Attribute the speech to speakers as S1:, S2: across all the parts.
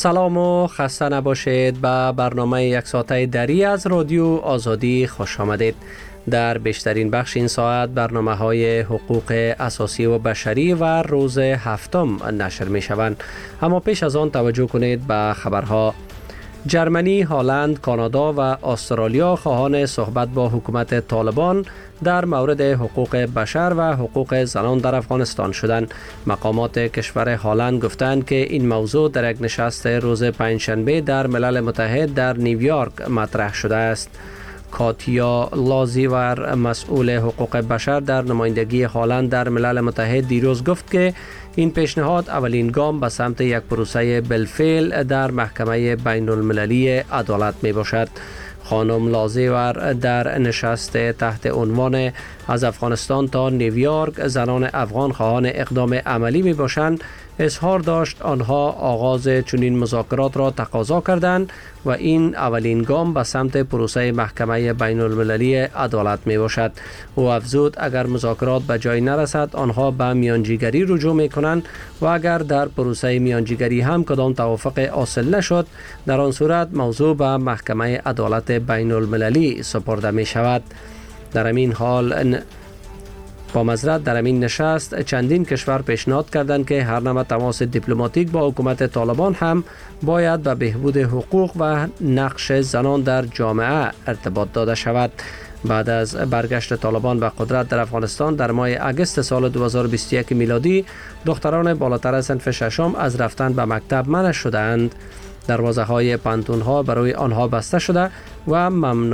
S1: سلام و خسته نباشید. به برنامه یک ساعته دری از رادیو آزادی خوش آمدید. در بیشترین بخش این ساعت برنامه های حقوق اساسی و بشری و روز هفتم نشر می شوند. اما پیش از آن توجه کنید به خبرها. جرمنی، هلند، کانادا و استرالیا خواهان صحبت با حکومت طالبان در مورد حقوق بشر و حقوق زنان در افغانستان شدند. مقامات کشور هلند گفتند که این موضوع در یک نشست روز پنجشنبه در ملل متحد در نیویورک مطرح شده است. کاتیا لازیور، مسئول حقوق بشر در نمایندگی هلند در ملل متحد، دیروز گفت که این پیشنهاد اولین گام به سمت یک پروسه بالفعل در محکمه بین المللی عدالت می باشد. خانم لازیور در نشست تحت عنوان از افغانستان تا نیویورک زنان افغان خواهان اقدام عملی می باشند اظهار داشت آنها آغاز چنین مذاکرات را تقاضا کردند و این اولین گام به سمت پروسه محکمه بین المللی عدالت می باشد. او افزود اگر مذاکرات به جای نرسد آنها به میانجیگری رجوع می کنند و اگر در پروسه میانجیگری هم کدام توافق حاصل نشد در آن صورت موضوع به محکمه عدالت بین المللی سپرده می شود. در همین حال در همین نشست چندین کشور پیشنهاد کردند که هر نوع تماس دیپلماتیک با حکومت طالبان هم باید به بهبود حقوق و نقش زنان در جامعه ارتباط داده شود. بعد از برگشت طالبان به قدرت در افغانستان در ماه اگست سال 2021 میلادی، دختران بالاتر از صنف ششم از رفتن به مکتب منع شدند. دروازه های پانتون ها برای آنها بسته شده و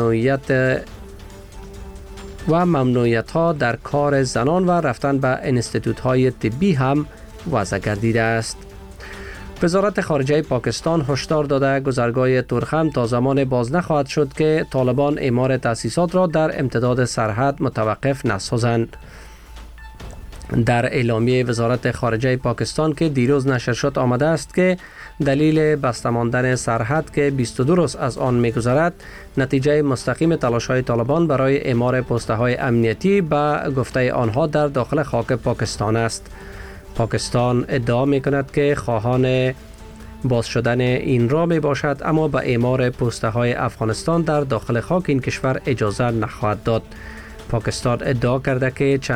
S1: ممنوعیت ها در کار زنان و رفتن به انستیتوت های طبی هم وضع گردیده است. وزارت خارجه پاکستان هشدار داده گذرگاه تورخم تا زمان باز نخواهد شد که طالبان اعمار تأسیسات را در امتداد سرحد متوقف نسازند. در اعلامیه وزارت خارجه پاکستان که دیروز نشر شد آمده است که دلیل بسته ماندن سرحد که 22 روز از آن می‌گذرد نتیجه مستقیم تلاش‌های طالبان برای اعمار پست‌های امنیتی به گفته آنها در داخل خاک پاکستان است. پاکستان ادعا می‌کند که خواهان باز شدن این را میباشد اما به اعمار پست‌های افغانستان در داخل خاک این کشور اجازه نخواهد داد. پاکستان ادعا کرده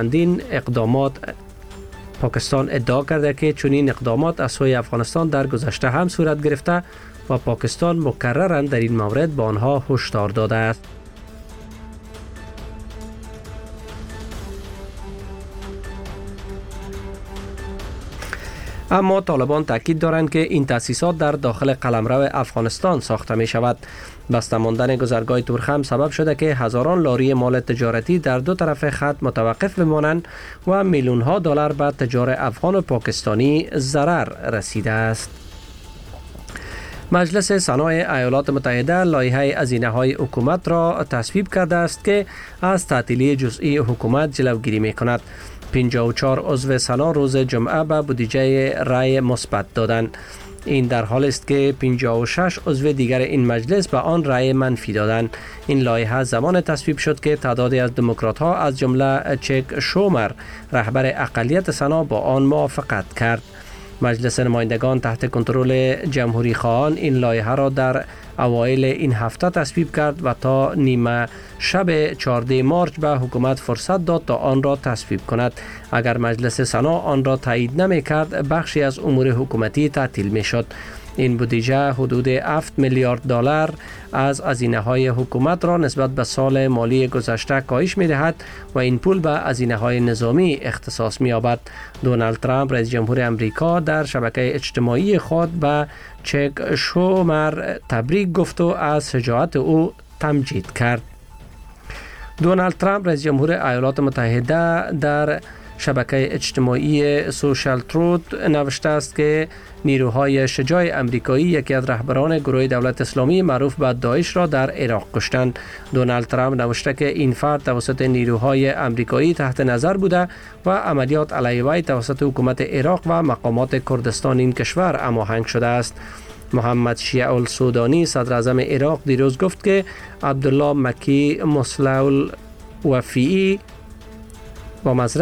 S1: که چنین اقدامات از سوی افغانستان در گذشته هم صورت گرفته و پاکستان مکرراً در این مورد به آنها هشدار داده است. اما طالبان تاکید دارند که این تأسیسات در داخل قلمرو افغانستان ساخته می شود. بسته ماندن گذرگاه تورخم سبب شده که هزاران لاری مال تجارتی در دو طرف خط متوقف بمانند و میلیون ها دلار به تجار افغان و پاکستانی ضرر رسیده است. مجلس سنا ایالات متحده لایحه هزینه‌های حکومت را تصویب کرده است که از تعطیلی جزئی حکومت جلوگیری می کند. 54 عضو سنا روز جمعه به بودجه رأی مثبت دادند. این در حال است که 56 عضو دیگر این مجلس به آن رأی منفی دادند. این لایحه زمان تصویب شد که تعدادی از دموکرات ها از جمله چک شومر رهبر اقلیت سنا با آن موافقت کرد. مجلس نمایندگان تحت کنترل جمهوری خواهان این لایحه را در اوایل این هفته تصویب کرد و تا نیمه شب 14 مارچ به حکومت فرصت داد تا آن را تصویب کند. اگر مجلس سنا آن را تایید نمی کرد بخشی از امور حکومتی تعطیل می شد. این بودجه حدود 7 میلیارد دلار از هزینه‌های حکومت را نسبت به سال مالی گذشته کاهش می‌دهد و این پول به هزینه‌های نظامی اختصاص می‌یابد. دونالد ترامپ رئیس جمهور آمریکا در شبکه اجتماعی خود به چک شومر تبریک گفت و از شجاعت او تمجید کرد. دونالد ترامپ رئیس جمهور ایالات متحده در شبکه اجتماعی سوشال تروت نوشته است که نیروهای شجاع امریکایی یکی از رهبران گروه دولت اسلامی معروف به داعش را در عراق کشتند. دونالد ترامپ نوشته که این فرد توسط نیروهای امریکایی تحت نظر بوده و عملیات علیه وی توسط حکومت عراق و مقامات کردستان این کشور هماهنگ شده است. محمد شیع السودانی صدر اعظم عراق دیروز گفت که عبدالله مکی مصلح الوفیعی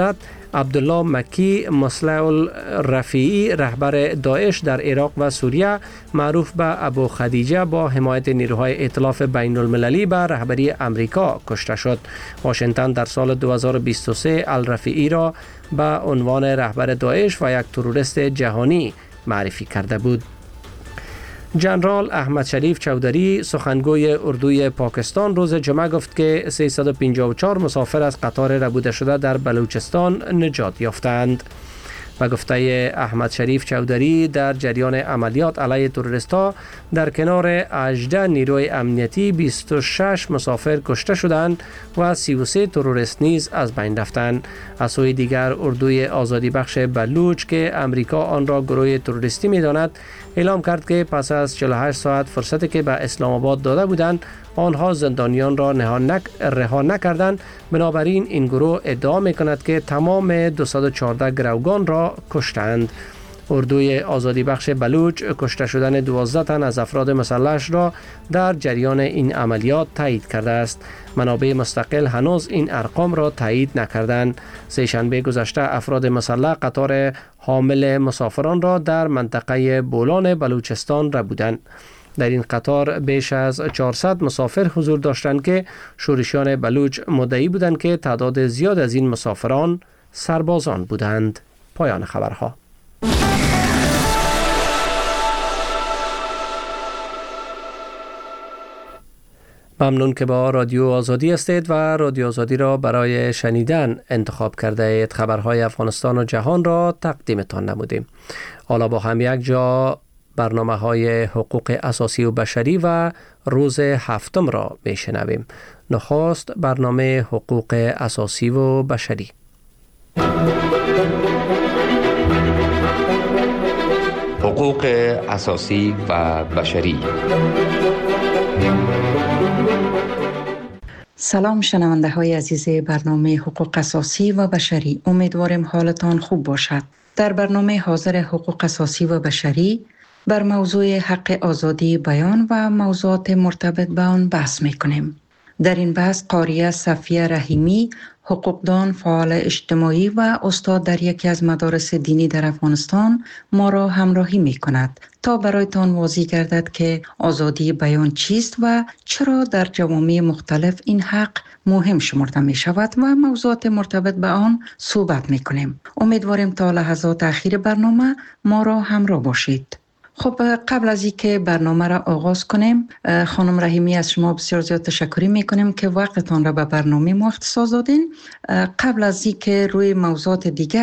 S1: عبدالله مکی مصلح الرفیعی رهبر داعش در عراق و سوریه معروف به ابو خدیجه با حمایت نیروهای ائتلاف بین المللی به رهبری امریکا کشته شد. واشنگتن در سال 2023 الرفیعی را به عنوان رهبر داعش و یک تروریست جهانی معرفی کرده بود. جنرال احمد شریف چودری سخنگوی اردوی پاکستان روز جمعه گفت که 354 مسافر از قطار ربوده شده در بلوچستان نجات یافتند. و گفته احمد شریف چودری در جریان عملیات علیه تروریست‌ها در کنار 18 نیروی امنیتی 26 مسافر کشته شدند و 33 تروریست نیز از بین رفتند. از سوی دیگر اردوی آزادی بخش بلوچ که امریکا آن را گروه تروریستی می‌داند اعلام کرد که پس از 48 ساعت فرصتی که به اسلام آباد داده بودند آنها زندانیان را رها نکردند. بنابراین این گروه ادعا می‌کند که تمام 214 گروگان را کشتند. اردوی آزادی بخش بلوچ کشته شدن 12 تن از افراد مسلح را در جریان این عملیات تایید کرده است. منابع مستقل هنوز این ارقام را تایید نکردند. سه‌شنبه گذشته افراد مسلح قطار حامل مسافران را در منطقه بولان بلوچستان ربودند. در این قطار بیش از 400 مسافر حضور داشتند که شورشیان بلوچ مدعی بودند که تعداد زیاد از این مسافران سربازان بودند. پایان خبرها. ممنون که با رادیو آزادی هستید و رادیو آزادی را برای شنیدن انتخاب کرده اید. خبرهای افغانستان و جهان را تقدیمتان نمودیم. حالا با هم یک جا برنامه‌های حقوق اساسی و بشری و روز هفتم را میشنویم. نخست برنامه حقوق اساسی و بشری.
S2: حقوق اساسی و بشری.
S3: سلام شنونده های عزیز برنامه حقوق اساسی و بشری. امیدوارم حالتان خوب باشد. در برنامه حاضر حقوق اساسی و بشری بر موضوع حق آزادی بیان و موضوعات مرتبط به آن بحث می‌کنیم. در این بحث قاریه صفیه رحیمی، حقوقدان، فعال اجتماعی و استاد در یکی از مدارس دینی در افغانستان ما را همراهی می‌کند تا برایتان واضح گردد که آزادی بیان چیست و چرا در جوامع مختلف این حق مهم شمرده می شود و موضوعات مرتبط به آن صحبت می‌کنیم. امیدواریم تا لحظات اخیر برنامه ما را همراه باشید. خب قبل از اینکه برنامه را آغاز کنیم، خانم رحیمی از شما بسیار زیاد تشکر میکنیم که وقتتان را به برنامه ما اختصاص دادین. قبل از اینکه روی موضوعات دیگر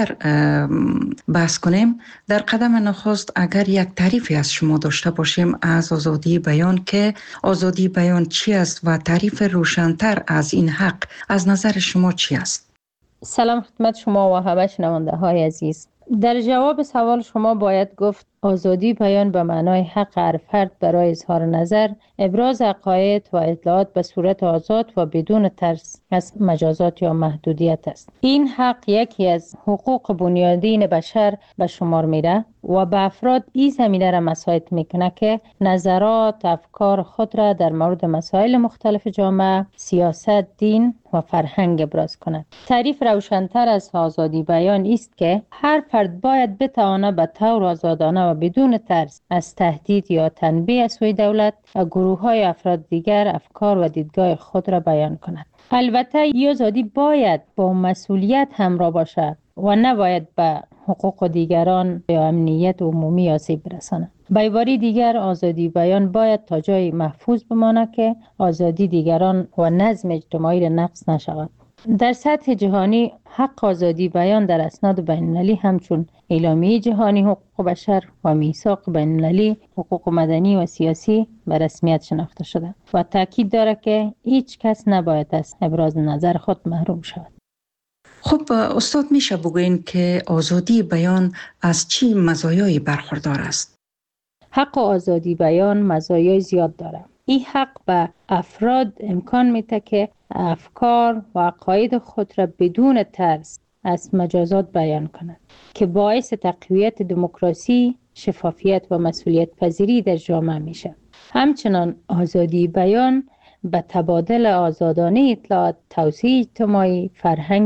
S3: بحث کنیم، در قدم نخست اگر یک تعریفی از شما داشته باشیم از آزادی بیان، که آزادی بیان چی است و تعریف روشن‌تر از این حق از نظر شما چی است؟
S4: سلام خدمت شما و همه شنونده های عزیز. در جواب سوال شما باید گفت آزادی بیان به معنای حق هر فرد برای اظهار نظر، ابراز عقاید و اطلاعات به صورت آزاد و بدون ترس از مجازات یا محدودیت است. این حق یکی از حقوق بنیادین بشر به شمار میره و به افراد این زمینه را مساعد میکنه که نظرات، افکار خود را در مورد مسائل مختلف جامعه، سیاست، دین و فرهنگ ابراز کنند. تعریف روشن‌تر از آزادی بیان است که هر فرد باید بتواند به طور آزادانه و بدون ترس از تهدید یا تنبیه از سوی دولت و گروه‌های افراد دیگر افکار و دیدگاه خود را بیان کند. البته این آزادی باید با مسئولیت همراه باشد و نباید به حقوق دیگران یا امنیت عمومی آسیب برساند. به عبارت دیگر آزادی بیان باید تا جای محفوظ بماند که آزادی دیگران و نظم اجتماعی را نقض نشود. در سطح جهانی حق آزادی بیان در اسناد بین‌المللی همچون اعلامیه جهانی حقوق بشر و میثاق بین‌المللی حقوق مدنی و سیاسی به رسمیت شناخته شده و تاکید دارد که هیچ کس نباید از ابراز نظر خود محروم شود.
S3: خب استاد میشه بگوین که آزادی بیان از چی مزایایی برخوردار است؟
S4: حق آزادی بیان مزایای زیاد دارد. این حق به افراد امکان میده که افکار و عقاید خود را بدون ترس از مجازات بیان کنند که باعث تقویت دموکراسی، شفافیت و مسئولیت پذیری در جامعه میشه. همچنان آزادی بیان به تبادل آزادانه اطلاعات، توسعه اجتماعی، فرهنگی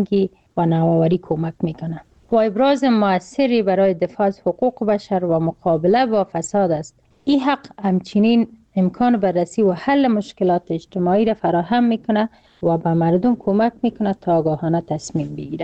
S4: و نوآوری کمک میکنه و ابراز موثری برای دفاع از حقوق بشر و مقابله با فساد است. این حق همچنین امکان بررسی و حل مشکلات اجتماعی را فراهم میکنه و به مردم کمک میکنه تا آگاهانه تصمیم بگیرن.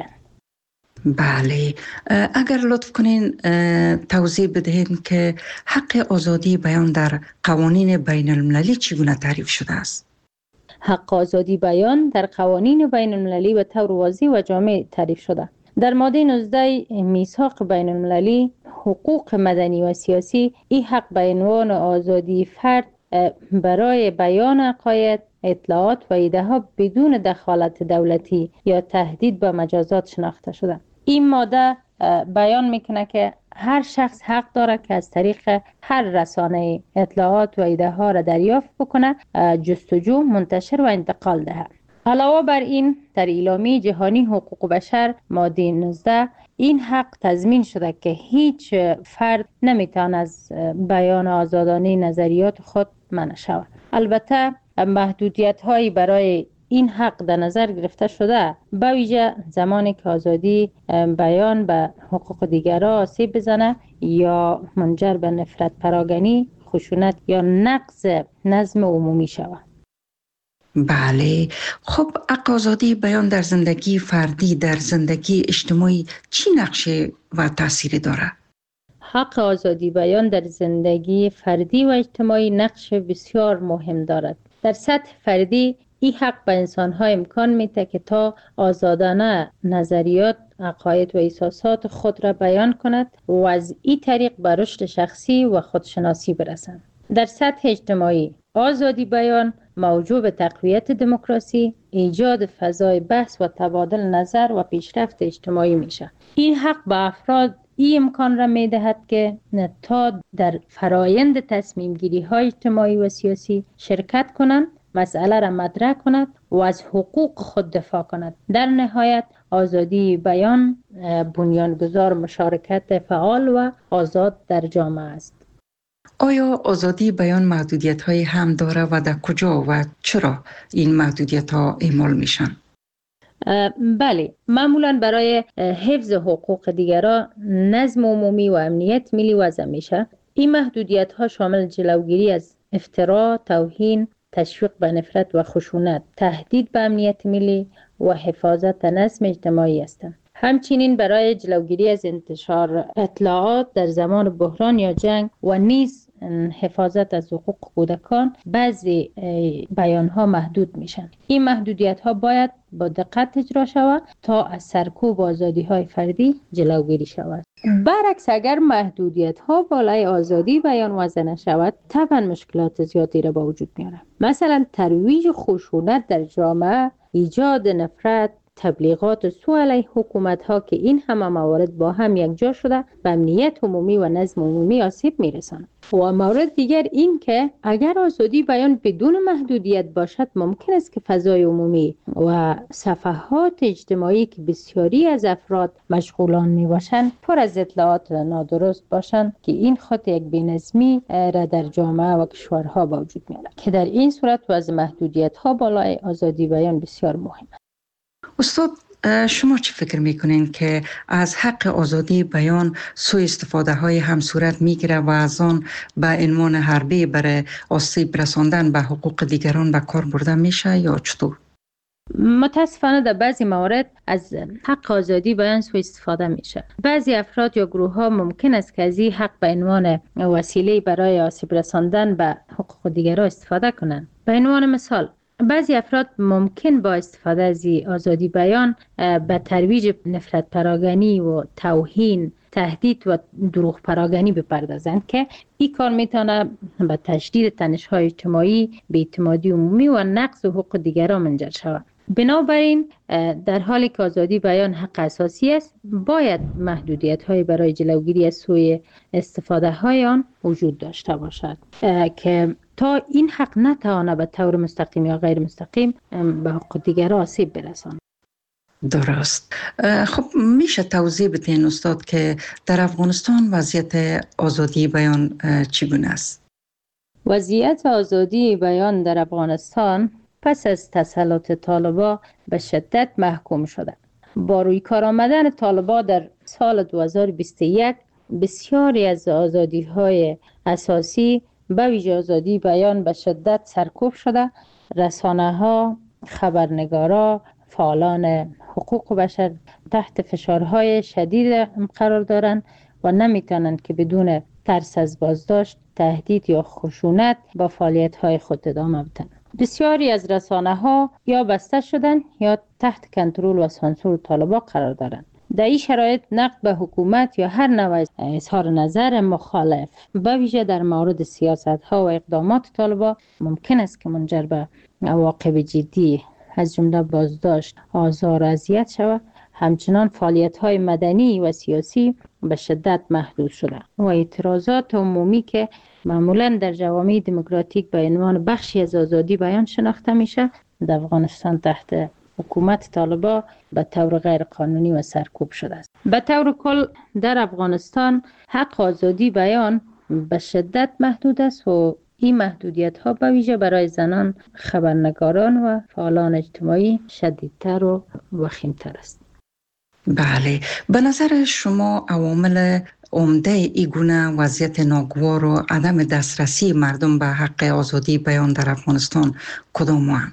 S3: بله، اگر لطف کنین توضیح بدهید که حق آزادی بیان در قوانین بین المللی چگونه تعریف شده است؟
S4: حق آزادی بیان در قوانین بین المللی به طور واضح و جامع تعریف شده. در ماده 19 میثاق بین المللی حقوق مدنی و سیاسی این حق به عنوان آزادی فرد برای بیان عقاید، اطلاعات و ایده ها بدون دخالت دولتی یا تهدید به مجازات شناخته شده. این ماده بیان میکنه که هر شخص حق داره که از طریق هر رسانه اطلاعات و ایده ها را دریافت بکنه، جستجو، منتشر و انتقال دهد. علاوه بر این در اعلامیه جهانی حقوق بشر ماده 19 این حق تضمین شده که هیچ فرد نمیتونه از بیان آزادانه نظریات خود منع شود. البته محدودیت هایی برای این حق در نظر گرفته شده، به ویژه زمانی که آزادی بیان به حقوق دیگران آسیب بزنه یا منجر به نفرت پراگنی، خشونت یا نقض نظم عمومی شود.
S3: بله، خب حق آزادی بیان در زندگی فردی، در زندگی اجتماعی چی نقشه و تأثیری داره؟
S4: حق آزادی بیان در زندگی فردی و اجتماعی نقش بسیار مهم دارد. در سطح فردی این حق به انسان‌ها امکان میده که تا آزادانه نظریات، عقاید و احساسات خود را بیان کند و از این طریق به رشد شخصی و خودشناسی برسند. در سطح اجتماعی آزادی بیان موجب به تقویت دموکراسی، ایجاد فضای بحث و تبادل نظر و پیشرفت اجتماعی میشه. این حق به افراد این امکان را میدهد که تا در فرایند تصمیم گیری های اجتماعی و سیاسی شرکت کنند، مسئله را مطرح کند و از حقوق خود دفاع کند. در نهایت آزادی بیان بنیانگذار مشارکت فعال و آزاد در جامعه است.
S3: آیا آزادی بیان محدودیت های هم داره و در کجا و چرا این محدودیت ها اعمال میشن؟
S4: بله، معمولا برای حفظ حقوق دیگران، نظم عمومی و امنیت ملی وضع میشه. این محدودیت ها شامل جلوگیری از افترا، توهین، تشویق به نفرت و خشونت، تهدید به امنیت ملی و حفاظت نظم اجتماعی هستند. همچنین برای جلوگیری از انتشار اطلاعات در زمان بحران یا جنگ و نیز حفاظت از حقوق کودکان بعضی بیانها محدود میشن. این محدودیت ها باید با دقت اجرا شود تا از سرکوب آزادی های فردی جلوگیری شود. برعکس اگر محدودیت ها بالای آزادی بیان وضع نشود، طبعا مشکلات زیادی را به وجود میاره. مثلا ترویج خشونت در جامعه، ایجاد نفرت، تبلیغات سو علیه حکومت ها که این همه موارد با هم یکجا شده به امنیت عمومی و نظم عمومی آسیب میرسند. و مورد دیگر این که اگر آزادی بیان بدون محدودیت باشد، ممکن است که فضای عمومی و صفحات اجتماعی که بسیاری از افراد مشغولان می باشند پر از اطلاعات نادرست باشند که این خود یک بی‌نظمی را در جامعه و کشورها با وجود میارد که در این صورت وضع محدودیت ها بالای آزادی بیان بسیار مهم است.
S3: استاد، شما چی فکر میکنین که از حق آزادی بیان سوء استفاده های هم صورت میگیره و از آن به عنوان حربه برای آسیب رساندن به حقوق دیگران به کار برده میشه یا چطور؟
S4: متاسفانه در بعضی موارد از حق آزادی بیان سوء استفاده میشه. بعضی افراد یا گروه ها ممکن است که از این حق به عنوان وسیله برای آسیب رساندن به حقوق دیگران استفاده کنند. به عنوان مثال، بعضی افراد ممکن با استفاده از آزادی بیان به ترویج نفرت پراگنی و توهین، تهدید و دروغ پراگنی بپردازند که این کار میتونه به تشدید تنش‌های اجتماعی، بی‌اعتمادی عمومی و نقض حقوق دیگران منجر شود. بنابراین در حالی که آزادی بیان حق اساسی است، باید محدودیت‌های برای جلوگیری از سوء استفاده های آن وجود داشته باشد که تا این حق نتوانه به طور مستقیم یا غیر مستقیم به حقوق دیگران آسیب برساند.
S3: درست. خب میشه توضیح بدین استاد که در افغانستان وضعیت آزادی بیان چگونه است؟
S4: وضعیت آزادی بیان در افغانستان پس از تسلط طالبان به شدت محکوم شده. با روی کار آمدن طالبان در سال 2021 بسیاری از آزادی‌های اساسی به ویژه آزادی بیان به شدت سرکوب شده. رسانه‌ها، خبرنگارا، فعالان حقوق بشر تحت فشارهای شدید قرار دارند و نمیتونند که بدون ترس از بازداشت، تهدید یا خشونت با فعالیت‌های خود ادامه بدن. بسیاری از رسانه‌ها یا بسته شدن یا تحت کنترل و سانسور طالبان قرار دارند. در این شرایط نقد به حکومت یا هر نوع اظهار نظر مخالف به ویژه در مورد سیاست‌ها و اقدامات طالبان ممکن است که منجر به عواقب جدی از جمله بازداشت، آزار و اذیت شود. همچنان فعالیت‌های مدنی و سیاسی به شدت محدود شده و اعتراضات عمومی که معمولاً در جوامع دموکراتیک به عنوان بخشی از آزادی بیان شناخته میشه، در افغانستان تحت حکومت طالبان به طور غیر قانونی و سرکوب شده است. به طور کل در افغانستان حق آزادی بیان به شدت محدود است و این محدودیت ها به ویژه برای زنان، خبرنگاران و فعالان اجتماعی شدیدتر و وخیمتر است.
S3: بله، به نظر شما عوامل عمده این گونه وضعیت ناگوار و عدم دسترسی مردم به حق آزادی بیان در افغانستان کدام هستند؟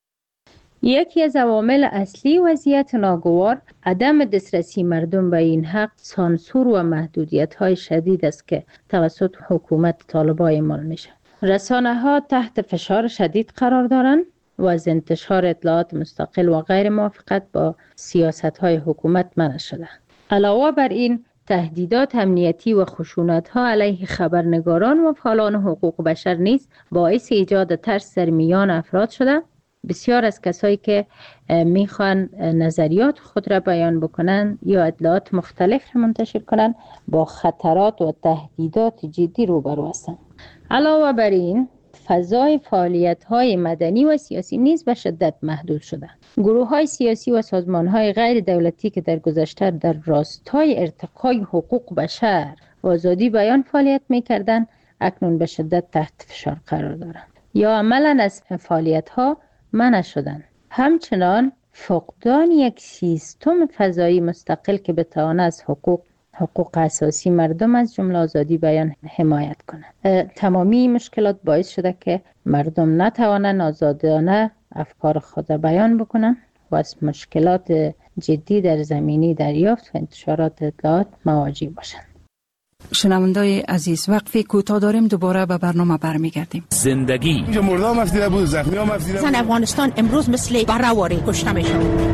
S4: یکی از عوامل اصلی وضعیت ناگوار عدم دسترسی مردم به این حق سانسور و محدودیت‌های شدید است که توسط حکومت طالبان اعمال میشه. رسانه‌ها تحت فشار شدید قرار دارند و از انتشار اطلاعات مستقل و غیر موافقت با سیاست‌های حکومت منع شده. علاوه بر این تهدیدات امنیتی و خشونت‌ها علیه خبرنگاران و فعالان حقوق بشر نیز باعث ایجاد ترس در میان افراد شده. بسیار از کسایی که میخوان نظریات خود را بیان بکنن یا اطلاعات مختلف را منتشر کنن با خطرات و تهدیدات جدی روبرو هستند. علاوه بر این فضای فعالیت‌های مدنی و سیاسی نیز به شدت محدود شده. گروه‌های سیاسی و سازمان‌های غیر دولتی که در گذشته در راستای ارتقای حقوق بشر و آزادی بیان فعالیت می‌کردند، اکنون به شدت تحت فشار قرار دارند یا عملاً از فعالیت‌ها منع شدند. همچنان فقدان یک سیستم فضایی مستقل که بتواند از حقوق اساسی مردم از جمله آزادی بیان حمایت کنند. تمامی مشکلات باعث شده که مردم نتوانند آزادانه افکار خود بیان بکنند و از مشکلات جدی در زمینه دریافت و انتشارات اطلاعات مواجه باشند.
S3: شنوندای عزیز، وقفه کوتاه داریم، دوباره به برنامه برمیگردیم.
S5: زندگی
S6: اینجا مردم افتیده بود، زخمی هم افتیده بود.
S7: زن افغانستان امروز مثل برآوری کشته میشه.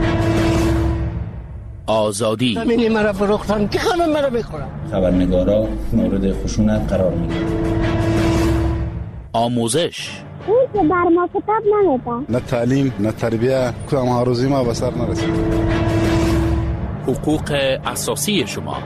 S5: آزادی
S8: همین مرا فروختن که خانم مرا بخورم.
S9: خبرنگارا مورد خشونت قرار میگیرن.
S5: آموزش
S10: این که بر ما کتاب نمیده.
S6: نه تعلیم نه تربیه، کدام هاروزی ما به سر نرسید.
S5: حقوق اساسی شما.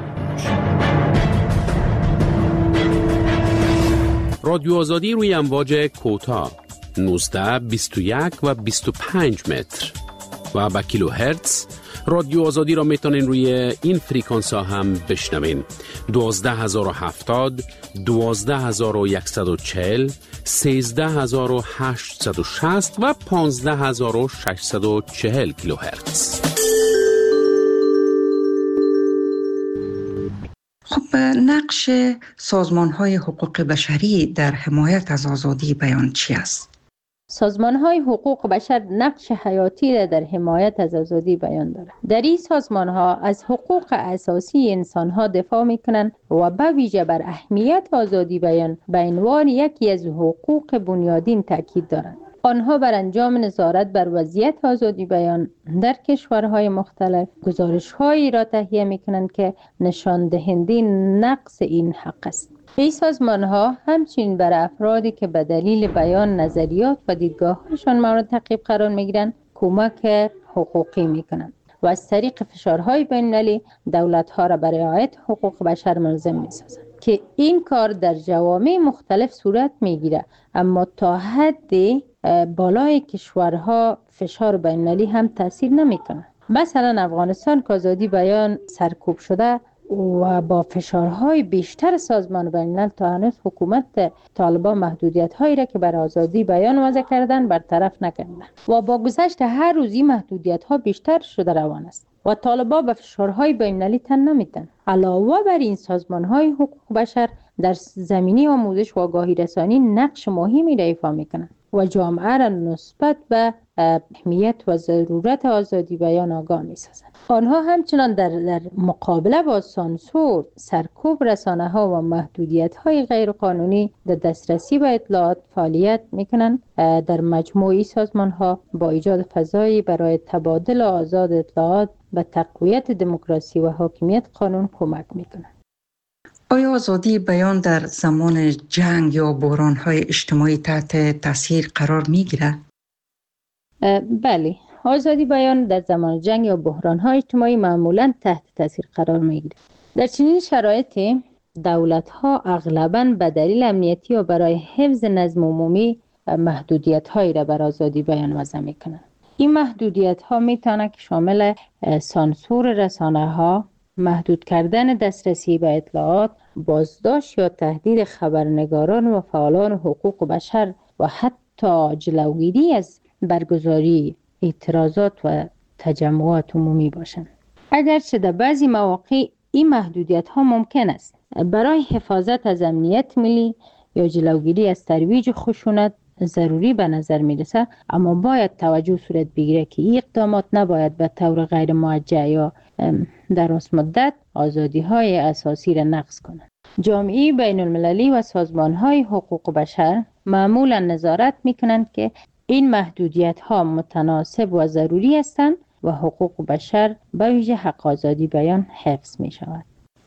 S5: رادیو آزادی روی امواج کوتاه 19 21 و 25 متر و با کیلو هرتز. رادیو آزادی را میتونین روی این فریکانس ها هم بشنوین. 12070 12140 13860 و 15640 کیلو هرتز.
S3: خب، نقش سازمان‌های حقوق بشری در حمایت از آزادی بیان چی است؟
S4: سازمان‌های حقوق بشر نقش حیاتی در حمایت از آزادی بیان دارند. در این سازمان‌ها از حقوق اساسی انسان‌ها دفاع می‌کنند و به ویژه بر اهمیت آزادی بیان به عنوان یکی از حقوق بنیادین تاکید دارند. آنها بر انجام نظارت بر وضعیت آزادی بیان در کشورهای مختلف گزارش‌هایی را تهیه می‌کنند که نشان دهنده نقص این حق است. این سازمان‌ها همچنین بر افرادی که به دلیل بیان نظریات و دیدگاه‌هایشان مورد تعقیب قرار می‌گیرند کمک حقوقی می‌کنند و از طریق فشارهای بین‌المللی دولت‌ها را برای رعایت حقوق بشر ملزم می‌سازند که این کار در جوامع مختلف صورت می‌گیرد، اما تا حد بالای کشورها فشار بین‌المللی هم تاثیر نمی‌کند. مثلا افغانستان که آزادی بیان سرکوب شده و با فشارهای بیشتر سازمان بین‌الملل تا هنوز حکومت طالبان محدودیت‌هایی را که بر آزادی بیان وضع کردن برطرف نکردند و با گذشت هر روز این محدودیت‌ها بیشتر شده روان است. و طالبان به فشارهای بین‌المللی تن نمیتن. علاوه بر این سازمان‌های حقوق بشر در زمینه آموزش و آگاهی رسانی نقش مهمی را ایفا میکنند و جامعه را نسبت به اهمیت و ضرورت آزادی بیان آگاه می‌سازند. آنها همچنان در مقابله با سانسور، سرکوب رسانه‌ها و محدودیت‌های غیرقانونی در دسترسی به اطلاعات فعالیت می‌کنند. در مجموعه سازمان‌ها با ایجاد فضایی برای تبادل آزاد اطلاعات به تقویت دموکراسی و حاکمیت قانون کمک می‌کنند.
S3: آیا آزادی بیان در زمان جنگ یا بحران‌های اجتماعی تحت تاثیر قرار می‌گیرد؟
S4: بله، آزادی بیان در زمان جنگ یا بحران‌های اجتماعی معمولاً تحت تاثیر قرار می‌گیرد. در چنین شرایطی دولت‌ها اغلباً به دلیل امنیتی و برای حفظ نظم عمومی محدودیت‌هایی را بر آزادی بیان وضع می‌کنند. این محدودیت‌ها می‌تواند که شامل سانسور رسانه‌ها، محدود کردن دسترسی به اطلاعات، بازداشت یا تهدید خبرنگاران و فعالان حقوق بشر و حتی جلوگیری از برگزاری اعتراضات و تجمعات عمومی باشند. اگرچه در بعضی مواقع این محدودیت ها ممکن است برای حفاظت از امنیت ملی یا جلوگیری از ترویج خشونت ضروری به نظر می رسد، اما باید توجه صورت بگیره که این اقدامات نباید به طور غیر موجه یا دراز مدت آزادی های اساسی را نقض کنند. جامعه بین المللی و سازمان های حقوق بشر معمولا نظارت می کنند که این محدودیت ها متناسب و ضروری هستند و حقوق بشر به ویژه حق آزادی بیان حفظ می شود.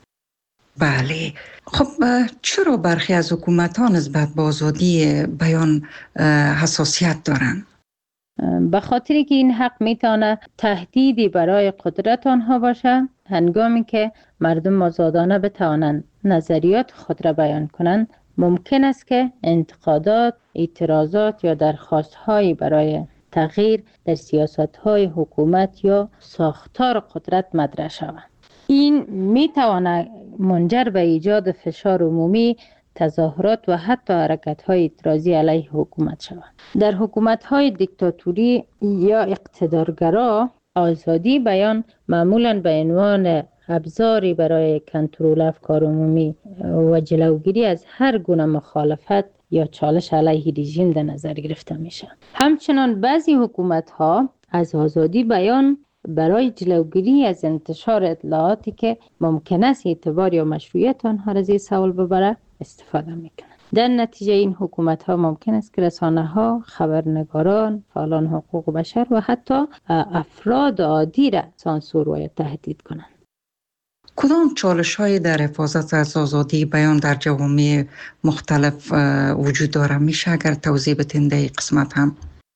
S3: بله، خب چرا برخی از حکومت‌ها نسبت به آزادی بیان حساسیت دارند؟
S4: به خاطری که این حق میتونه تهدیدی برای قدرت آنها باشه، هنگامی که مردم آزادانه بتوانند نظریات خود را بیان کنند، ممکن است که انتقادات، اعتراضات یا درخواست‌هایی برای تغییر در سیاست‌های حکومت یا ساختار قدرت مطرح شود. این میتواند منجر به ایجاد فشار عمومی، تظاهرات و حتی حرکت‌های اعتراضی علیه حکومت شود. در حکومت‌های دیکتاتوری یا اقتدارگرا، آزادی بیان معمولاً به عنوان ابزاری برای کنترل افکار عمومی و جلوگیری از هر گونه مخالفت یا چالش علیه رژیم در نظر گرفته میشه. همچنان بعضی حکومت‌ها از آزادی بیان برای جلوگیری از انتشار اطلاعاتی که ممکن است اعتبار یا مشروعیت آنها را زیر سوال ببره استفاده میکنند. در نتیجه این حکومت‌ها ممکن است که رسانه‌ها، خبرنگاران، فعالان حقوق بشر و حتی افراد عادی را سانسور و تهدید کنند.
S3: کدام چالش‌های در حفاظت از آزادی بیان در جوامع مختلف وجود داره؟ میشه اگر توضیح بدین در این قسمت هم؟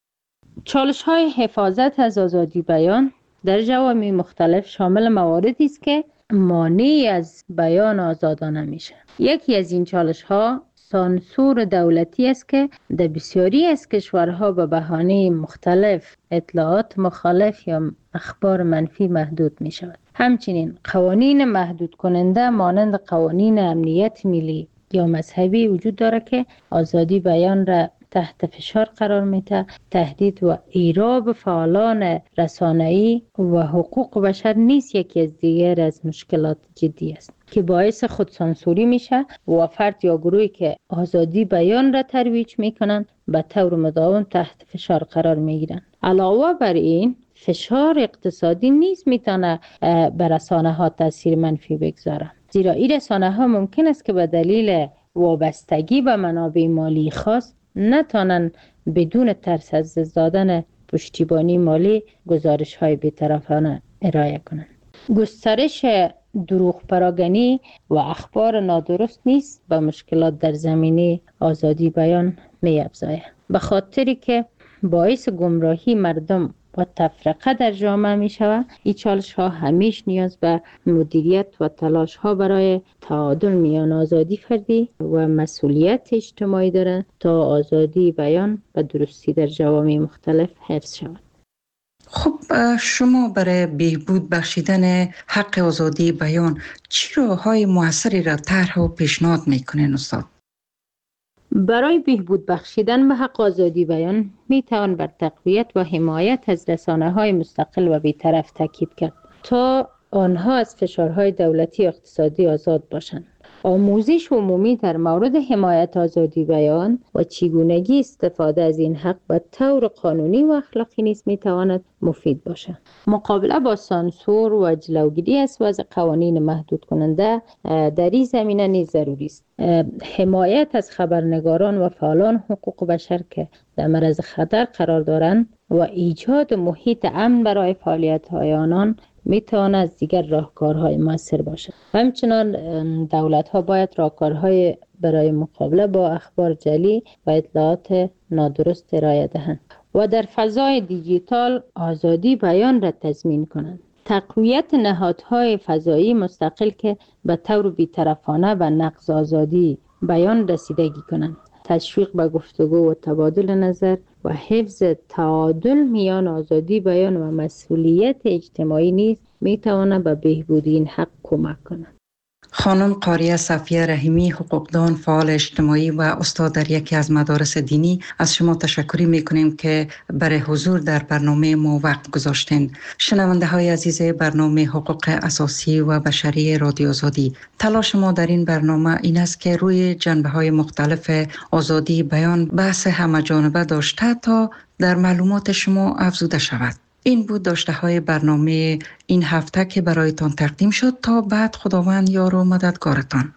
S4: چالش‌های حفاظت از آزادی بیان در جوامع مختلف شامل مواردی است که مانع از بیان آزادانه میشه. یکی از این چالش‌ها سانسور دولتی است که در بسیاری از کشورها به بهانه مختلف اطلاعات مخالف یا اخبار منفی محدود می شود. همچنین قوانین محدود کننده مانند قوانین امنیت ملی یا مذهبی وجود داره که آزادی بیان را تحت فشار قرار میده. تهدید و ایراب فعالان رسانه‌ای و حقوق بشر نیز یکی از دیگر از مشکلات جدی است که باعث خودسانسوری میشه و فرد یا گروهی که آزادی بیان را ترویج میکنند به طور مداوم تحت فشار قرار میگیرند. علاوه بر این فشار اقتصادی نیز میتونه بر رسانه‌ها تاثیر منفی بگذاره، زیرا این رسانه‌ها ممکن است که به دلیل وابستگی به منابع مالی خاص نتوانند بدون ترس از دادن پشتیبانی مالی گزارش‌های بی‌طرفانه ارائه کنند. گسترش دروغ پراگنی و اخبار نادرست نیست به مشکلات در زمینه آزادی بیان می‌افزاید، به خاطری که باعث گمراهی مردم و تفرقه در جامعه می شود. این چالش ها همیشه نیاز به مدیریت و تلاش ها برای تعادل میان آزادی فردی و مسئولیت اجتماعی دارند تا آزادی بیان و درستی در جوامع مختلف حفظ شود.
S3: خب شما برای بهبود بخشیدن حق آزادی بیان چه راه‌های موثری را طرح و پیشنهاد میکنین استاد؟
S4: برای بهبود بخشیدن به حق آزادی بیان می توان بر تقویت و حمایت از رسانه‌های مستقل و بی‌طرف تاکید کرد تا آنها از فشارهای دولتی اقتصادی آزاد باشند. آموزش عمومی در مورد حمایت آزادی بیان و چگونگی استفاده از این حق به طور قانونی و اخلاقی نیز میتواند مفید باشد. مقابله با سانسور و جلوگیری از وضع قوانین محدود کننده در این زمینه نیز ضروری است. حمایت از خبرنگاران و فعالان حقوق بشر که در معرض خطر قرار دارند و ایجاد محیط امن برای فعالیت‌های آنان میتواند از دیگر راهکارهای مؤثر باشد. همچنان دولت‌ها باید راهکارهای برای مقابله با اخبار جعلی و اطلاعات نادرست ارائه دهند و در فضای دیجیتال آزادی بیان را تضمین کنند. تقویت نهادهای فضایی مستقل که به طور بی‌طرفانه به نقض آزادی بیان رسیدگی کنند. تشویق به گفتگو و تبادل نظر و حفظ تعادل میان آزادی بیان و مسئولیت اجتماعی نیز میتواند به بهبود این حق کمک کند.
S3: خانم قاریه صفیه رحیمی، حقوقدان، فعال اجتماعی و استاد در یکی از مدارس دینی، از شما تشکر میکنیم که برای حضور در برنامه ما وقت گذاشتین. شنونده های عزیز برنامه حقوق اساسی و بشری رادیو آزادی، تلاش ما در این برنامه این است که روی جنبه های مختلف آزادی بیان بحث همه‌جانبه داشته تا در معلومات شما افزوده شود. این بود داشته های برنامه این هفته که برایتان تقدیم شد. تا بعد خداوند یار و مددگارتان.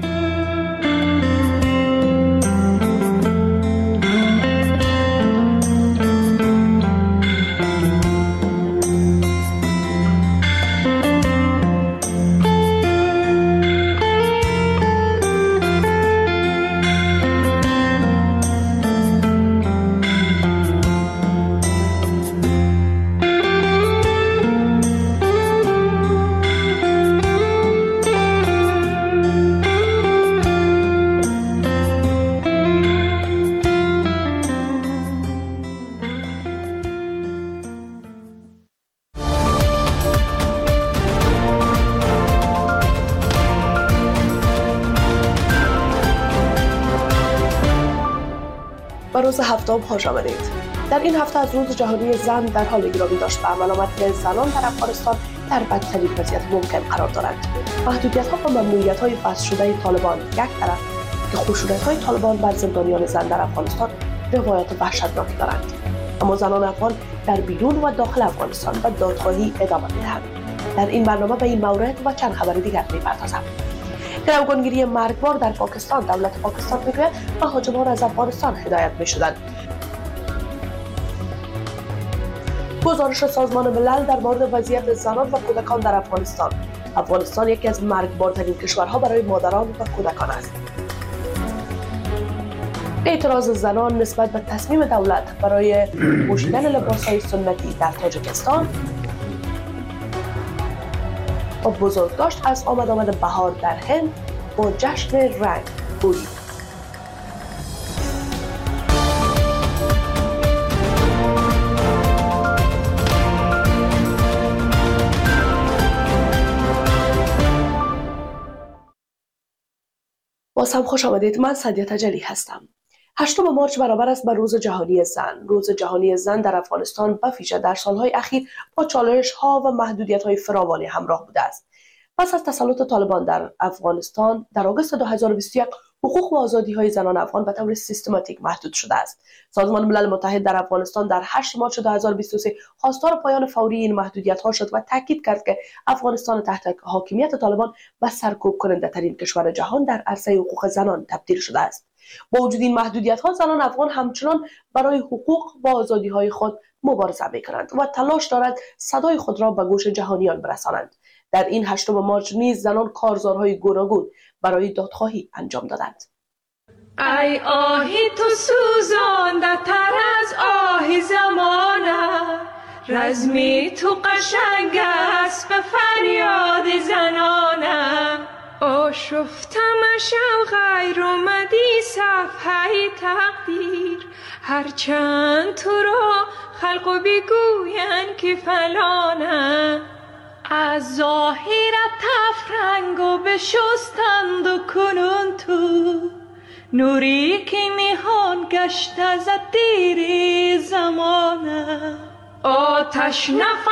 S11: روز هفتم خوش آمدید. در این هفته از روز جهانی زن در حال گرامی داشت و علامت زنان در افغانستان در بدترین وضعیت ممکن قرار دارند. محدودیت‌ها و ممنوعیت‌های وضع شده طالبان یک طرف که خشونت‌های طالبان بر زندانیان زن در افغانستان روایت وحشتناکی دارند، اما زنان افغان در بیرون و داخل افغانستان به دادخواهی ادامه می‌دهند. در این برنامه به این مورد و چند خبر دیگر می‌پردازم. گروگانگیری مرگبار در پاکستان. دولت پاکستان میگوید مهاجمان از افغانستان هدایت می‌شدند. گزارش سازمان ملل در مورد وضعیت زنان و کودکان در افغانستان. افغانستان یکی از مرگبارترین کشورها برای مادران و کودکان است. اعتراض زنان نسبت به تصمیم دولت برای پوشیدن لباس‌های سنتی در تاجیکستان و بزرگداشت از آمد بهار در هند با جشن رنگ هولی. باز هم خوش آمدید. من سعدیه تجلی هستم. 8 مارچ برابر است با روز جهانی زن. روز جهانی زن در افغانستان به ویژه در سالهای اخیر با چالش‌ها و محدودیت‌های فراوانی همراه بوده است. پس از تسلط طالبان در افغانستان در آگوست 2021 حقوق و آزادی‌های زنان افغان به طور سیستماتیک محدود شده است. سازمان ملل متحد در افغانستان در 8 مارچ 2023 خواستار پایان فوری این محدودیت‌ها شد و تاکید کرد که افغانستان تحت حاکمیت طالبان به سرکوب کننده ترین کشور جهان در عرصه حقوق زنان تبدیل شده است. با وجود این محدودیت‌ها، زنان افغان همچنان برای حقوق و آزادی‌های خود مبارزه می‌کنند و تلاش دارند صدای خود را به گوش جهانیان برسانند. در این 8 مارچ نیز زنان کارزارهای گوناگون برای دادخواهی انجام دادند.
S12: ای آهی تو سوزانده تر از آه زمانه، رزمی تو قشنگ است به فریاد زنانه. آشفتمش غیر اومدی صفحه تقدیر، هرچند تو را خلق و بگوین که فلانه. از ظاهرت تفرنگ و بشستند و کنون تو، نوری که نهان گشت از دیر زمانه. آتش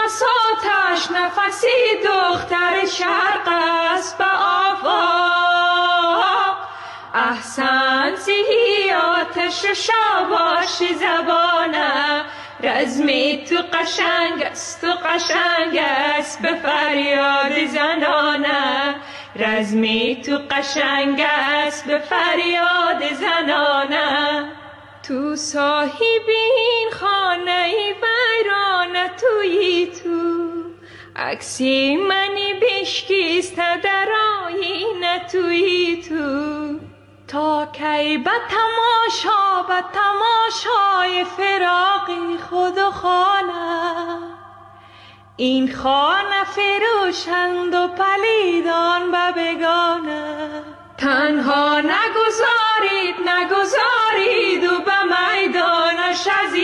S12: نفسی دختر شرق است به آفاق. احسن زهی آتش شاباش زبانه، رزمی تو قشنگ است به فریاد زنانه. رزمی تو قشنگ است به فریاد زنانه. تو صاحب این خانه ویرانه تویی تو، عکسی منی بشکسته در آینه تویی تو. تا کی به تماشای فراقی خود و خانه، این خانه فروشند و پلیدان به بگانه. تنها نگذارید و به میدانش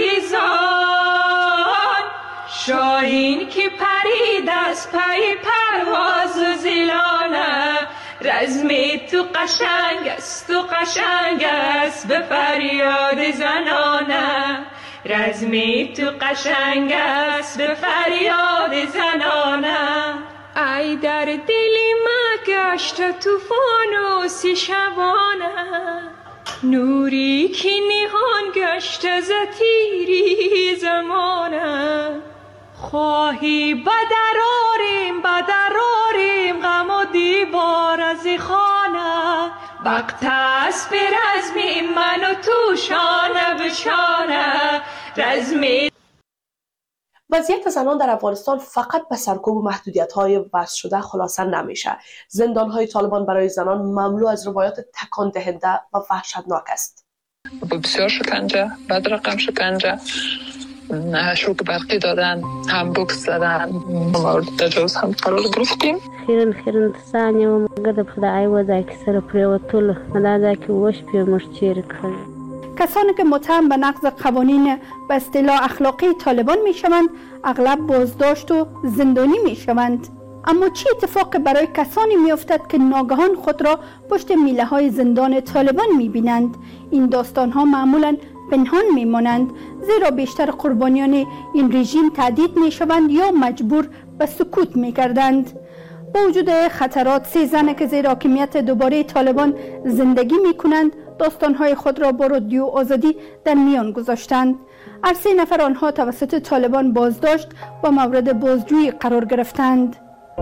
S12: عزیزان، شاهین که پرید از پی پرواز و زیلانه. رزمی تو قشنگ است به فریاد زنانه. رزمی تو قشنگ است به فریاد زنانه. ای در دلی ما گشت طوفان و شبانه، نوری که نهان گشت از تیری زمانه. خواهی بدراریم غم و دیوار از خانه، وقت است به رزمی من و تو شانه به شانه. رزمی
S11: وضعیت زنان در افغانستان فقط به سرکوب و محدودیت‌های وضع شده خلاصه نمیشه. زندان‌های طالبان برای زنان مملو از روایات تکان دهنده و وحشتناک است.
S13: بسیار شکنجه، بدرقم شکنجه، شوک برقی دادن، هم بوکس زدن، مورد تجاوز هم قرار گرفتیم.
S14: خیرن ثانیه و مگد خدای و دا که سر پریوتول مدادا که وش پیمش چیر کرد.
S15: کسانی که متهم به نقض قوانین به اصطلاح اخلاقی طالبان می شوند اغلب بازداشت و زندانی می شوند. اما چه اتفاقی برای کسانی می افتد که ناگهان خود را پشت میله های زندان طالبان می بینند؟ این داستان ها معمولا پنهان می مانند، زیرا بیشتر قربانیان این رژیم تهدید می شوند یا مجبور به سکوت می گردند. با وجود خطرات، 3 زن که زیر حاکمیت دوباره طالبان زندگی می کنند داستانهای خود را با رادیو آزادی در میان گذاشتند. هر 3 نفر آنها توسط طالبان بازداشت و مورد بازجویی قرار گرفتند.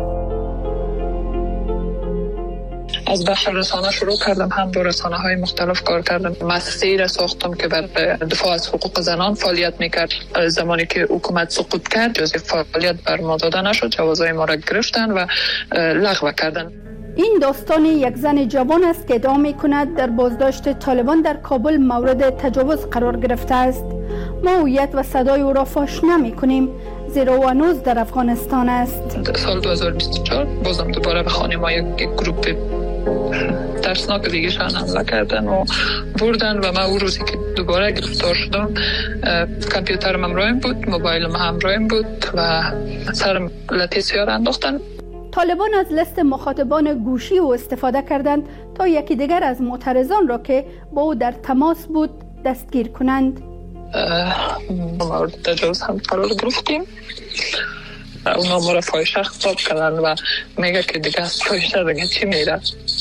S13: از بخش رسانه شروع کردم، هم با رسانه های مختلف کار کردم. مؤسسه‌ای را ساختم که بر دفاع از حقوق زنان فعالیت میکرد. زمانی که حکومت سقوط کرد جزء فعالیت بر ما داده نشد، جوازهای ما را گرفتن و لغو کردن.
S15: این داستان یک زن جوان است که ادعا می‌کند در بازداشت طالبان در کابل مورد تجاوز قرار گرفته است. ما هویت و صدای او را فاش نمی‌کنیم، زیرا او هنوز در افغانستان است.
S13: سال 2024 بازم دوباره به خانه ما یک گروپ ترسناک دیگه شان حمله کردن و بردن و من اون روزی که دوباره گرفتار شدم کامپیوترم همراهم بود، موبایلم همراهم بود و سرم لطیسیار انداختن.
S15: طالبان از لیست مخاطبان گوشی او استفاده کردند تا یکی دیگر از معترضان را که با او در تماس بود دستگیر کنند.
S13: مورد تجاوز هم قرار گرفتیم. اونا ما را فاحشه خطاب کردن و میگه که دیگه از فاحشه دیگه چی میره.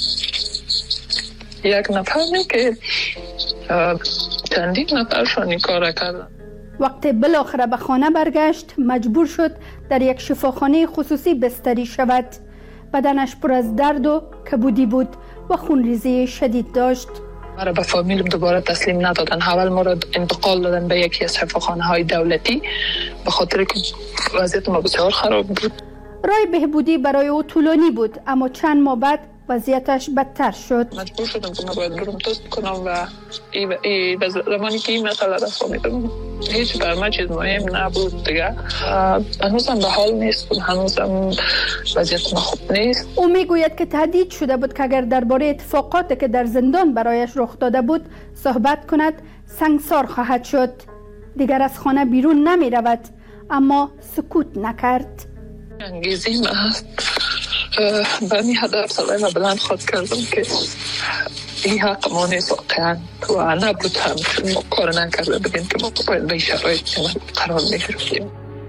S13: یک نفر که چندین نفرشان این کار کردن.
S15: وقتی بالاخره به خانه برگشت مجبور شد در یک شفاخانه خصوصی بستری شود. بدنش پر از درد و کبودی بود و خونریزی شدید داشت.
S13: ما را به فامیلم دوباره تسلیم ندادن. اول ما را انتقال دادن به یکی از شفاخانه های دولتی به خاطر که وضعیت ما بسیار خراب بود.
S15: راه بهبودی برای او طولانی بود، اما چند ماه بعد وضعیتش بدتر شد.
S13: مجبور شدم که من باید برم تست کنم و زمانی که این مسئله را فهمیدم هیچ بر من چیز مهم نبود دیگه. هنوزم به حال نیست، هنوزم وضعیت ما خوب نیست.
S15: او میگوید که تهدید شده بود که اگر درباره اتفاقاتی که در زندان برایش رخ داده بود صحبت کند سنگسار خواهد شد. دیگر از خانه بیرون نمی رود، اما سکوت نکرد.
S13: انگیزی من هست به این هدف سلای و بلند خود کردم که این حق ما نیست واقعا و نبود هم چون ما کار نکرده بگیم که ما باید به این شرایط قرار میگرفتیم.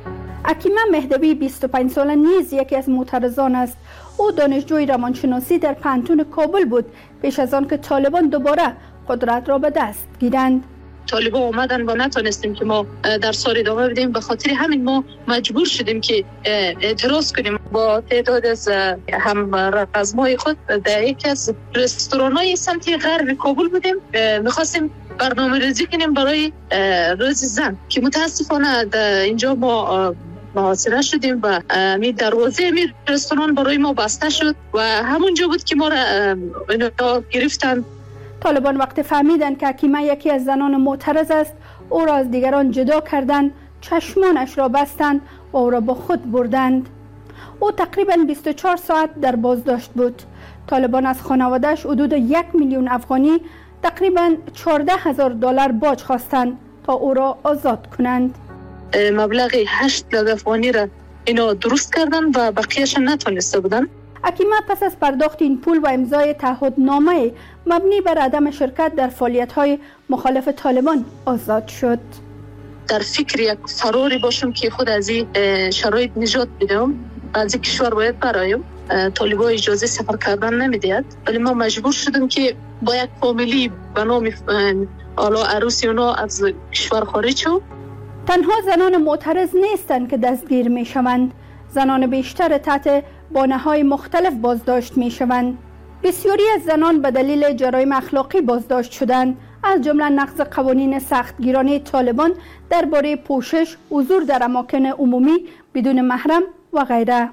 S15: اکیمه مهدوی 25 ساله نیز یکی از معترضان است. او دانشجوی روانشناسی در پانتون کابل بود پیش از آن که طالبان دوباره قدرت را به دست گیرند.
S13: طالبان اومدن و نتونستیم که ما در سال ادامه بدیم، به خاطر همین ما مجبور شدیم که اعتراض کنیم. با تعداد از هم رزمای خود در یکی از رستوران‌های سمت غرب کابل بودیم، می‌خواستیم برنامه ریزی کنیم برای روز زن که متاسفانه اینجا ما محاصره شدیم و می دروازه می رستوران برای ما بسته شد و همونجا بود که ما را گرفتن.
S15: طالبان وقتی فهمیدند که اکیمه یکی از زنان معترض است، او را از دیگران جدا کردند، چشمانش را بستند و او را با خود بردند. او تقریباً 24 ساعت در بازداشت بود. طالبان از خانواده‌اش حدود 1 میلیون افغانی تقریباً $14,000 باج خواستند تا او را آزاد کنند.
S13: مبلغ 8 لک افغانی را اینا درست کردن و بقیه‌اش نتونسته بودن.
S15: اکیمه پس از پرداخت این پول و امضای تعهدنامه مبنی بر عدم شرکت در فعالیت‌های مخالف طالبان آزاد شد.
S13: در فکر یک فراری باشم که خود از این شرایط نجات بدم، از این کشور باید برایم. طالبان اجازه سفر کردن نمیدهد، ولی ما مجبور شدیم که با یک فامیلی به نام آلا عروسی اونا از کشور خارج شد.
S15: تنها زنان معترض نیستند که دستگیر می شوند. زنان بیشتر تحت بانه‌های مختلف بازداشت می شوند. بسیاری از زنان به دلیل جرایم اخلاقی بازداشت شدند، از جمله نقض قوانین سختگیرانه طالبان درباره پوشش، حضور در اماکن عمومی بدون محرم و غیره.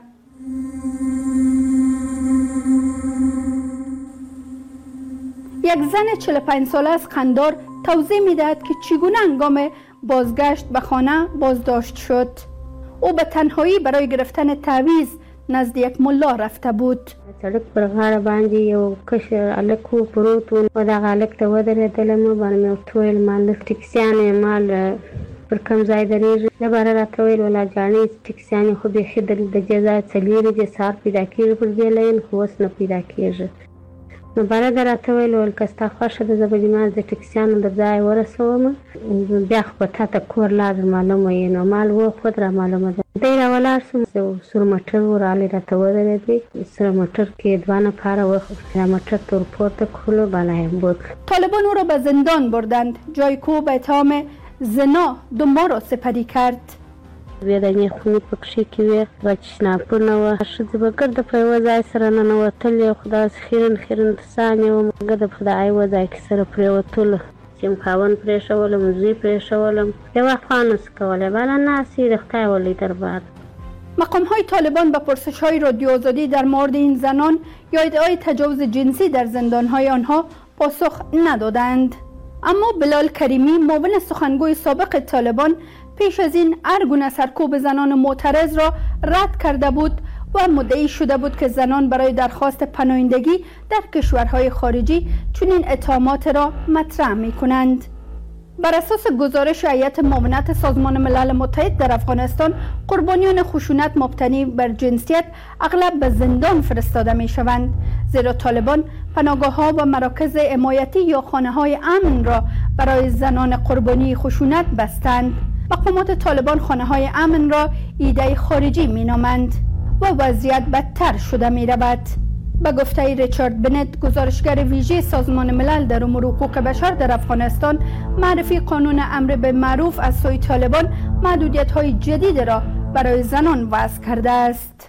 S15: یک زن 45 ساله از قندار توضیح می دهد که چگونه هنگام بازگشت به خانه بازداشت شد. او به تنهایی برای گرفتن تعویض نزد یک ملا رفته بود.
S14: سړک پر غاړه باندې یو کشر هلک و پروت و دغه هلک ته ودرېدلم، باندې مې ورته ویل مال ټکسیانې مال پر کوم ځای درېږي. دبره راته ویل ولا جانې ټکسیانې خو بیخي د دې ځای څه لرې دي، سهار پیدا کېږي پر دې لین، خو اوس نه پیدا کېږي. نو بره ده راته ویل که ستا خوښه ده زه به دې ما د ټکسیانو د ځای ورسوم، بیا خو به تا ته کور لار معلومه یې. نو مال و خود را معلومه ده. دی را ولاړ شوم، سور موټر ورغلی راته ودرېدی، سره موټر کې دوه نفره و، موټر ته ور پورته کړلو، بالا یې بوتل.
S15: طالبان او را به زندان بردند، جایی که او به اتهام زنا 2 ماه را سپری کرد.
S14: ودانې خونې پکښې کې وې، بچشناپونه وه، ښځې به ګرده په یوه ځای سره ننوتلې، خو داسې خیرن خیرن سانې وم، ګرده په د یوه ځای کې سره پرېوتلو. چې خاوند پرېښولم، زوی پرېښولم، یوه خوا نسو کولی، بله ناست یې د خدای ولی دربار.
S15: مقام‌های طالبان به پرسش‌های رادیو آزادی در مورد این زنان یا ادعای تجاوز جنسی در زندان‌های آنها پاسخ ندادند. اما بلال کریمی، معاون سخنگوی سابق طالبان، پیش از این هر گونه سرکوب زنان معترض را رد کرده بود و مدعی شده بود که زنان برای درخواست پناهندگی در کشورهای خارجی چنین اتهامات را مطرح می کنند. بر اساس گزارش هیئت معاونت سازمان ملل متحد در افغانستان، قربانیان خشونت مبتنی بر جنسیت اغلب به زندان فرستاده می شوند، زیرا طالبان پناهگاه‌ها و مراکز حمایتی یا خانه‌های امن را برای زنان قربانی خشونت بستند. مقامات طالبان خانه‌های امن را ایده خارجی می‌نامند و وضعیت بدتر شده می‌رود. به گفته ریچارد بنت، گزارشگر ویژه سازمان ملل در امور حقوق بشر در افغانستان، معرفی قانون امر به معروف از سوی طالبان محدودیت‌های جدید را برای زنان وضع کرده است.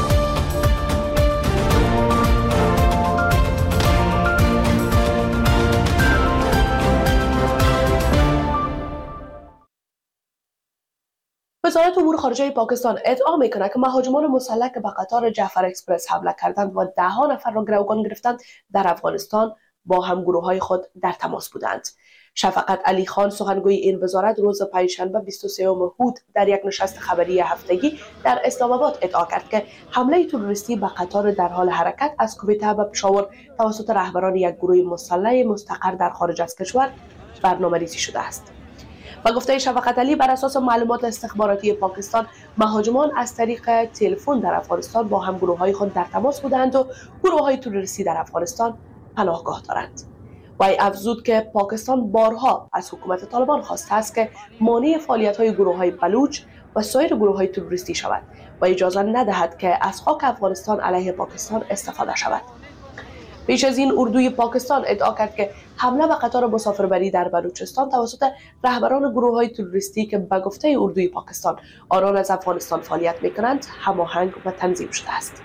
S11: وزارت امور خارجه پاکستان ادعا میکنه که مهاجمان مسلح که به قطار جعفر اکسپرس حمله کردند و 10 نفر را گروگان گرفتند در افغانستان با همگروه‌های خود در تماس بودند. شفقت علی خان، سخنگوی این وزارت، روز پنجشنبه 23 هود در یک نشست خبری هفتگی در اسلام آباد ادعا کرد که حمله تروریستی به قطار در حال حرکت از کویته به پشاور توسط رهبران یک گروه مسلح مستقر در خارج از کشور برنامه‌ریزی شده است. و گفته شفقت علی، بر اساس معلومات استخباراتی پاکستان، مهاجمان از طریق تلفن در افغانستان با همگروه‌های خود در تماس بودند و گروه‌های تروریستی در افغانستان پناهگاه دارند. وی افزود که پاکستان بارها از حکومت طالبان خواسته است که مانع فعالیت‌های گروه‌های بلوچ و سایر گروه‌های تروریستی شود و اجازه ندهد که از خاک افغانستان علیه پاکستان استفاده شود. پیش از این اردوی پاکستان ادعا کرد که حمله به قطار مسافربری در بلوچستان توسط رهبران گروه‌های تروریستی که به گفته اردوی پاکستان آنان از افغانستان فعالیت می‌کنند هماهنگ و تنظیم شده است.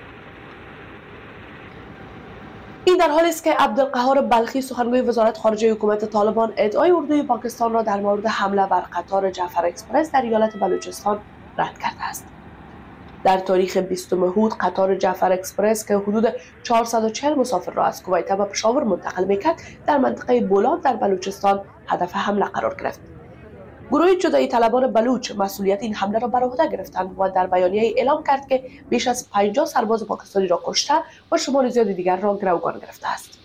S11: این در حالی است که عبدالقهار بلخی سخنگوی وزارت خارجه حکومت طالبان ادعای اردوی پاکستان را در مورد حمله بر قطار جعفر اکسپرس در ایالت بلوچستان رد کرده است. در تاریخ 20 مهود قطار جعفر اکسپرس که حدود 440 مسافر را از کویت به پشاور منتقل می‌کرد در منطقه بولاد در بلوچستان هدف حمله قرار گرفت. گروه جدایی طلبان بلوچ مسئولیت این حمله را بر عهده گرفتند و در بیانیه اعلام کرد که بیش از 50 سرباز پاکستانی را کشته و شمار زیادی دیگر را گروگان گرفته است.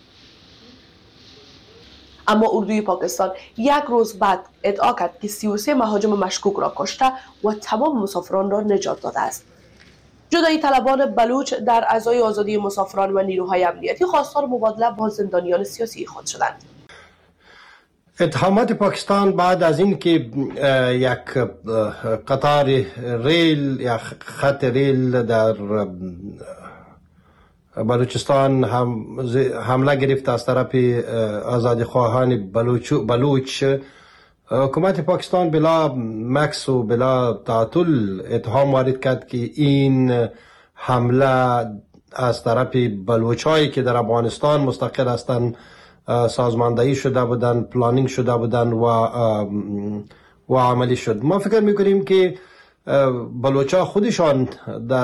S11: اما اردوی پاکستان یک روز بعد ادعا کرد که 33 مهاجم مشکوک را کشته و تمام مسافران را نجات داده است. جدایی طلبان بلوچ در اعضای آزادی مسافران و نیروهای امنیتی خواستار مبادله با زندانیان سیاسی خود شدند.
S16: اتهامات پاکستان بعد از این که یک قطار ریل یا خط ریل در بلوچستان حمله گرفت از طرف آزادیخواهان بلوچ، حکومت پاکستان بلا مکس و بلا تعطل اتهام وارد کرد که این حمله از طرف بلوچایی که در افغانستان مستقر هستند سازماندهی شده بودن، پلانینگ شده بودن و عملی شد. ما فکر میکنیم که بلوچا خودشان در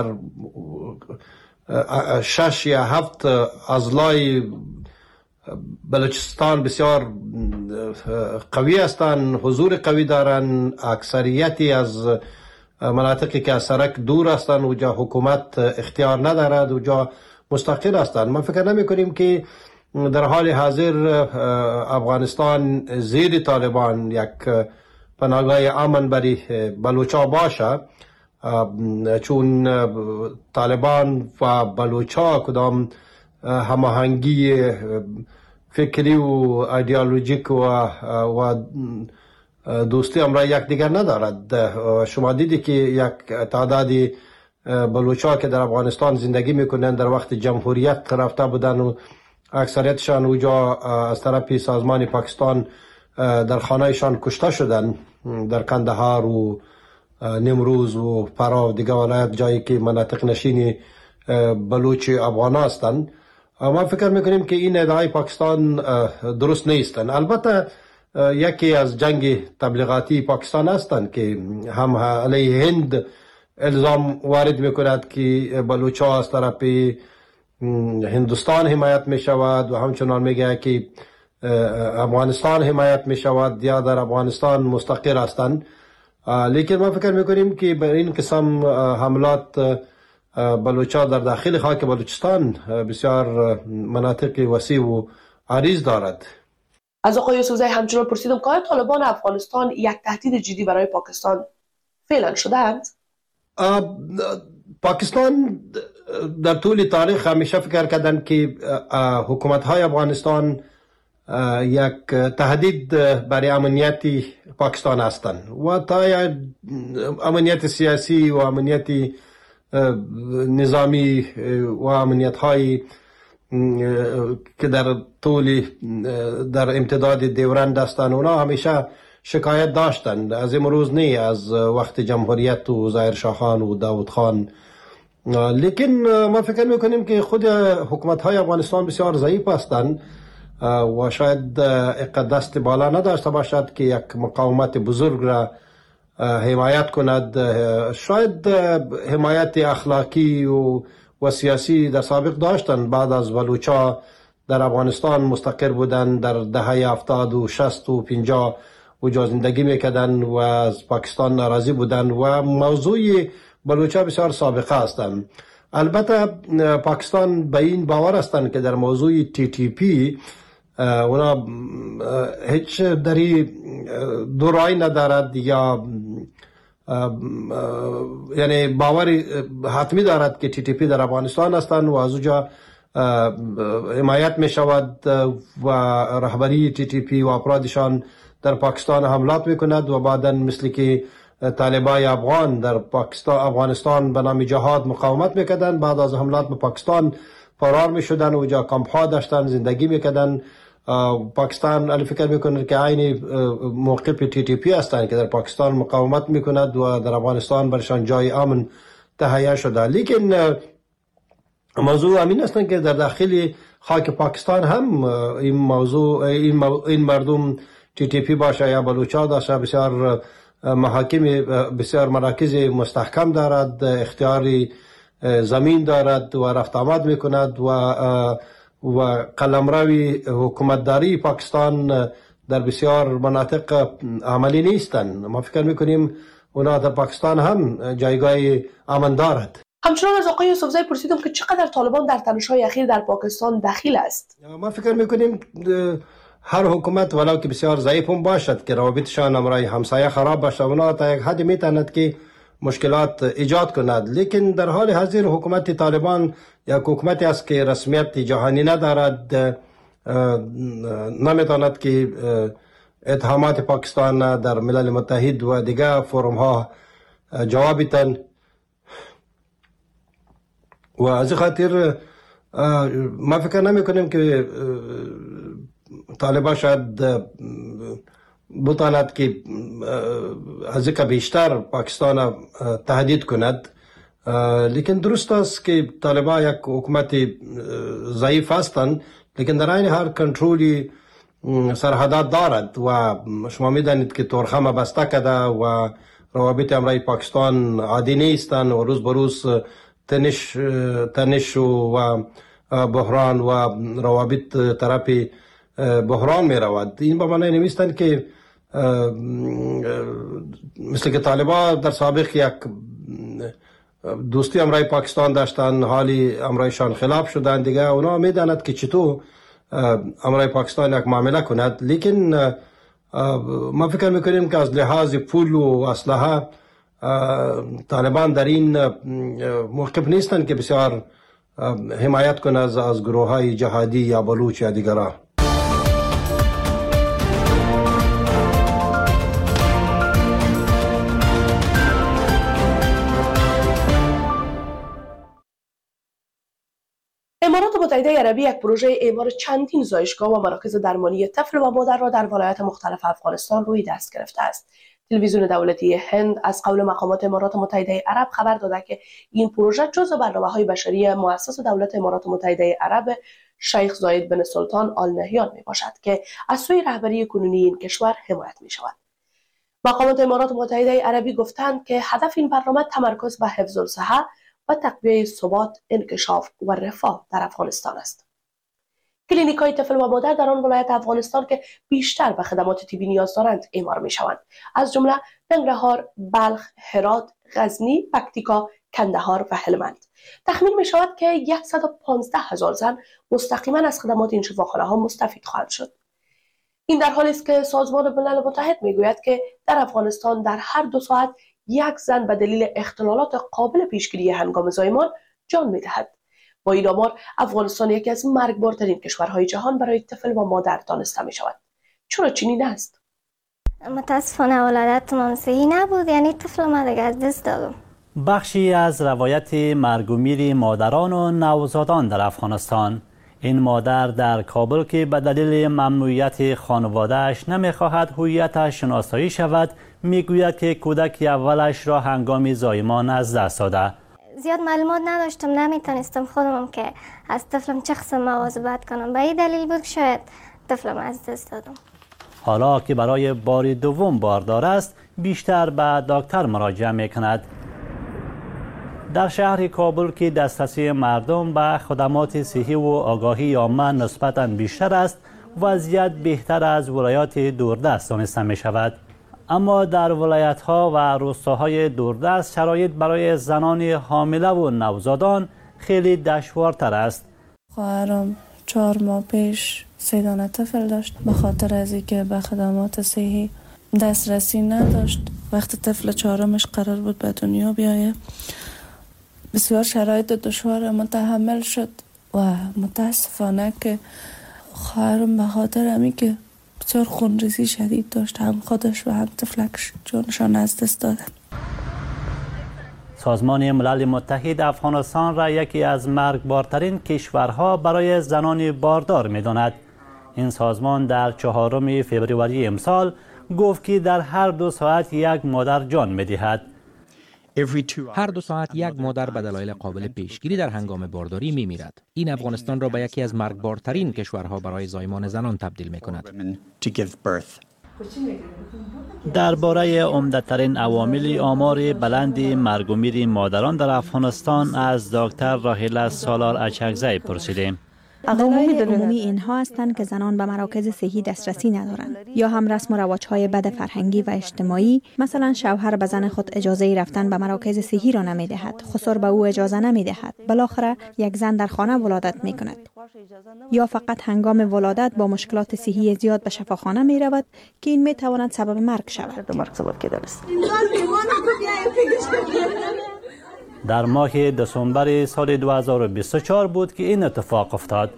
S16: 6 یا 7 اضلاع بلوچستان بسیار قوی هستند، حضور قوی دارند. اکثریتی از مناطقی که از سرک دور هستند و جا حکومت اختیار ندارد و جا مستقل هستند. ما فکر نمی کنیم که در حال حاضر افغانستان زیر طالبان یک پناهگاه امن برای بلوچا باشه، چون طالبان و بلوچا کدام هماهنگی فکری و ایدئولوژیک و دوستی امرا یک دیگر ندارد. شما دیدی که یک تعدادی بلوچا که در افغانستان زندگی میکنن در وقت جمهوریت رفته بودن و اکثریتشان اوجا از طرف سازمان پاکستان در خانهشان کشته شدن، در کندهار و نمروز و فرا و دیگه ولایت جایی که مناطق نشین بلوچ افغان هستند. ما فکر میکنیم که این ادعای پاکستان درست نیستند. البته یکی از جنگ تبلیغاتی پاکستان هستند که هم علیه هند الزام وارد میکند که بلوچا از طرف هندوستان حمایت می شود و همچنان میگه که افغانستان حمایت می شود یا در افغانستان مستقر هستند. لیکن ما فکر میکنیم که بر این قسم حملات بلوچا در داخل خاک بلوچستان بسیار مناطق وسیع و عریض دارد.
S11: از آقای یوسفزی همچنان پرسیدم که طالبان افغانستان یک تهدید جدی برای پاکستان فعلا شدند؟
S16: پاکستان در طول تاریخ همیشه فکر کردند که حکومت‌های افغانستان یک تهدید برای امنیت پاکستان هستند و تا امنیت سیاسی و امنیت نظامی و امنیت‌های که در طول در امتداد دوران داشتند اونا همیشه شکایت داشتند. از امروز نه، از وقت جمهوریت و ظاهر شاه خان و داود خان. لیکن ما فکر میکنیم که خود حکومت‌های افغانستان بسیار ضعیف هستند و شاید دست بالا نداشته باشد که یک مقاومت بزرگ را حمایت کند. شاید حمایت اخلاقی و سیاسی در سابق داشتند. بعد از بلوچا در افغانستان مستقر بودند، در دهه 70 و 60 و 50 اونجا زندگی میکردند و از پاکستان ناراضی بودند و موضوع بلوچا بسیار سابقه هستند. البته پاکستان به این باور هستند که در موضوع TTP اونا هیچ دری دو رای ندارد یا یعنی باور حتمی دارد که TTP در افغانستان هستند و از اونجا حمایت می شود و رهبری TTP و افرادشان در پاکستان حملات می کند و بعدا مثل که طالبای افغان در افغانستان به نام جهاد مقاومت می کردند، بعد از حملات به پاکستان فرار می شدن و جا کمپ ها داشتن، زندگی می کردن. پاکستان علی فکر می کند که عین موقف TTP هستند که در پاکستان مقاومت می کند و در افغانستان برشان جای امن تهیه شده. لیکن موضوع همین است که در داخل خاک پاکستان هم این موضوع این مردم TTP باشه یا بلوچا باشه بسیار محاکم بسیار مراکز مستحکم دارد، اختیاری زمین دارد و رفت آمد میکند و قلمروی حکومتداری پاکستان در بسیار مناطق عملی نیستند. ما فکر میکنیم اونا در پاکستان هم جایگاه امن دارد.
S11: همچنان از آقای یوسفزای پرسیدم که چقدر طالبان در تنش‌های اخیر در پاکستان دخیل است.
S16: ما فکر میکنیم هر حکومت ولو که بسیار ضعیف هم باشد که روابطشان امرای همسایه خراب باشد، اونا تا یک حد میتواند که مشکلات ایجاد کند. لیکن در حال حاضر حکومت طالبان یک حکومتی است که رسمیت جهانی ندارد، نمیتواند که اتهامات پاکستان در ملل متحد و دیگر فروم ها جواب بدهد و از خاطر ما فکر نمی کنیم که طالبان شاید بتواند که از یک بیشتر پاکستان تهدید کند. لیکن درست است که طالبان یک حکومت ضعیف هستند، لیکن در این هر کنترلی سرحدات دارد و شما میدانید که تورخم بسته کرده و روابط امرای پاکستان عادی نیستند و روز به روز تنش و بحران و روابط طرف بحران می رود. این به معنی نمیستند که مثل که طالبان در سابق یک دوستی امرای پاکستان داشتن، حالی امرایشان خلاف شدن دیگه. اونا میداند که چطور امرای پاکستان یک معامله کند. لیکن ما فکر میکنیم که از لحاظ پول و اسلحه طالبان در این موقف نیستند که بسیار حمایت کنند از گروه های جهادی یا بلوچ یا دیگران.
S11: امارات متحده عربی یک پروژه اعمار چندین زایشگاه و مراکز درمانی طفل و مادر را در ولایات مختلف افغانستان روی دست گرفته است. تلویزیون دولتی هند از قول مقامات امارات متحده عرب خبر داده که این پروژه جزء برنامه‌های بشری مؤسس دولت امارات متحده عرب شیخ زاید بن سلطان آل نهیان می باشد که از سوی رهبری کنونی این کشور حمایت می شود. مقامات امارات متحده عربی گفتند که هدف این برنامه تمرکز به حفظ الصحه و تقویت ثبات، انکشاف و رفاه در افغانستان است. کلینیک‌های طفل و مادر در آن ولایت افغانستان که بیشتر به خدمات طبی نیاز دارند اعمار می‌شوند، از جمله ننگرهار، بلخ، هرات، غزنی، پکتیکا، کندهار و هلمند. تخمین می‌شود که 115,000 زن مستقیما از خدمات این شفاخانه‌ها مستفید خواهند شد. این در حالی است که سازمان ملل متحد می‌گوید که در افغانستان در هر 2 ساعت یک زن به دلیل اختلالات قابل پیشگیری هنگام زایمان جان می‌دهد. با این آمار افغانستان یکی از مرگبارترین کشورهای جهان برای طفل و مادر دانسته می‌شود. چرا چنین است؟
S17: متاسفانه ولادت منصحی نبود، یعنی طفل ما دیگه از دست دادم.
S18: بخشی از روایت مرگ و میر مادران و نوزادان در افغانستان. این مادر در کابل که به دلیل ممنوعیت خانواده‌اش نمی‌خواهد هویتش شناسایی شود، میگوید که کودک اولش را هنگام زایمان از دست داده.
S17: زیاد معلومات نداشتم، نمیتونستم خودم که از طفلم چه قسم مواظبت کنم. به این دلیل بود شاید طفلم از دست دادم.
S18: حالا که برای بار دوم باردار است، بیشتر به دکتر مراجعه میکند. در شهر کابل که دسترسی مردم به خدمات صحی و آگاهی عامه نسبتاً بیشتر است، وضعیت بهتر از ولایات دوردست دانسته می شود. اما در ولایت‌ها و روستاهای دوردست شرایط برای زنان حامله و نوزادان خیلی دشوارتر است.
S19: خواهرم 4 ماه پیش 3 دانه طفل داشت. به خاطر از اینکه به خدمات صحی دسترسی نداشت، وقتی طفل 4مش قرار بود به دنیا بیایه، بسیار شرایط دشوار متحمل شد و متاسفانه که خواهرم به خاطر همین که بسیار خونریزی شدید داشت، هم خودش و هم طفلکش جانشان از دست دادن.
S18: سازمان ملل متحد افغانستان را یکی از مرگبارترین کشورها برای زنان باردار می‌داند. این سازمان در 4 فوریه امسال گفت که در هر 2 ساعت یک مادر جان می‌دهد.
S20: هر 2 ساعت یک مادر به دلایل قابل پیشگیری در هنگام بارداری می‌میرد. این افغانستان را به یکی از مرگبارترین کشورها برای زایمان زنان تبدیل می‌کند.
S18: درباره عمده‌ترین عوامل آمار بلند مرگ و میر مادران در افغانستان از دکتر راهیله سالار اچکزی پرسیدیم.
S21: دلایل عمومی اینها هستند که زنان به مراکز صحی دسترسی ندارند یا هم رسم و رواج‌های بد فرهنگی و اجتماعی، مثلا شوهر به زن خود اجازه رفتن به مراکز صحی را نمی‌دهد، خسر به او اجازه نمی‌دهد، بالاخره یک زن در خانه ولادت می‌کند یا فقط هنگام ولادت با مشکلات صحی زیاد به شفاخانه می‌رود که این می‌تواند سبب مرگ شود.
S18: در ماه دسامبر سال 2024 بود که این اتفاق افتاد.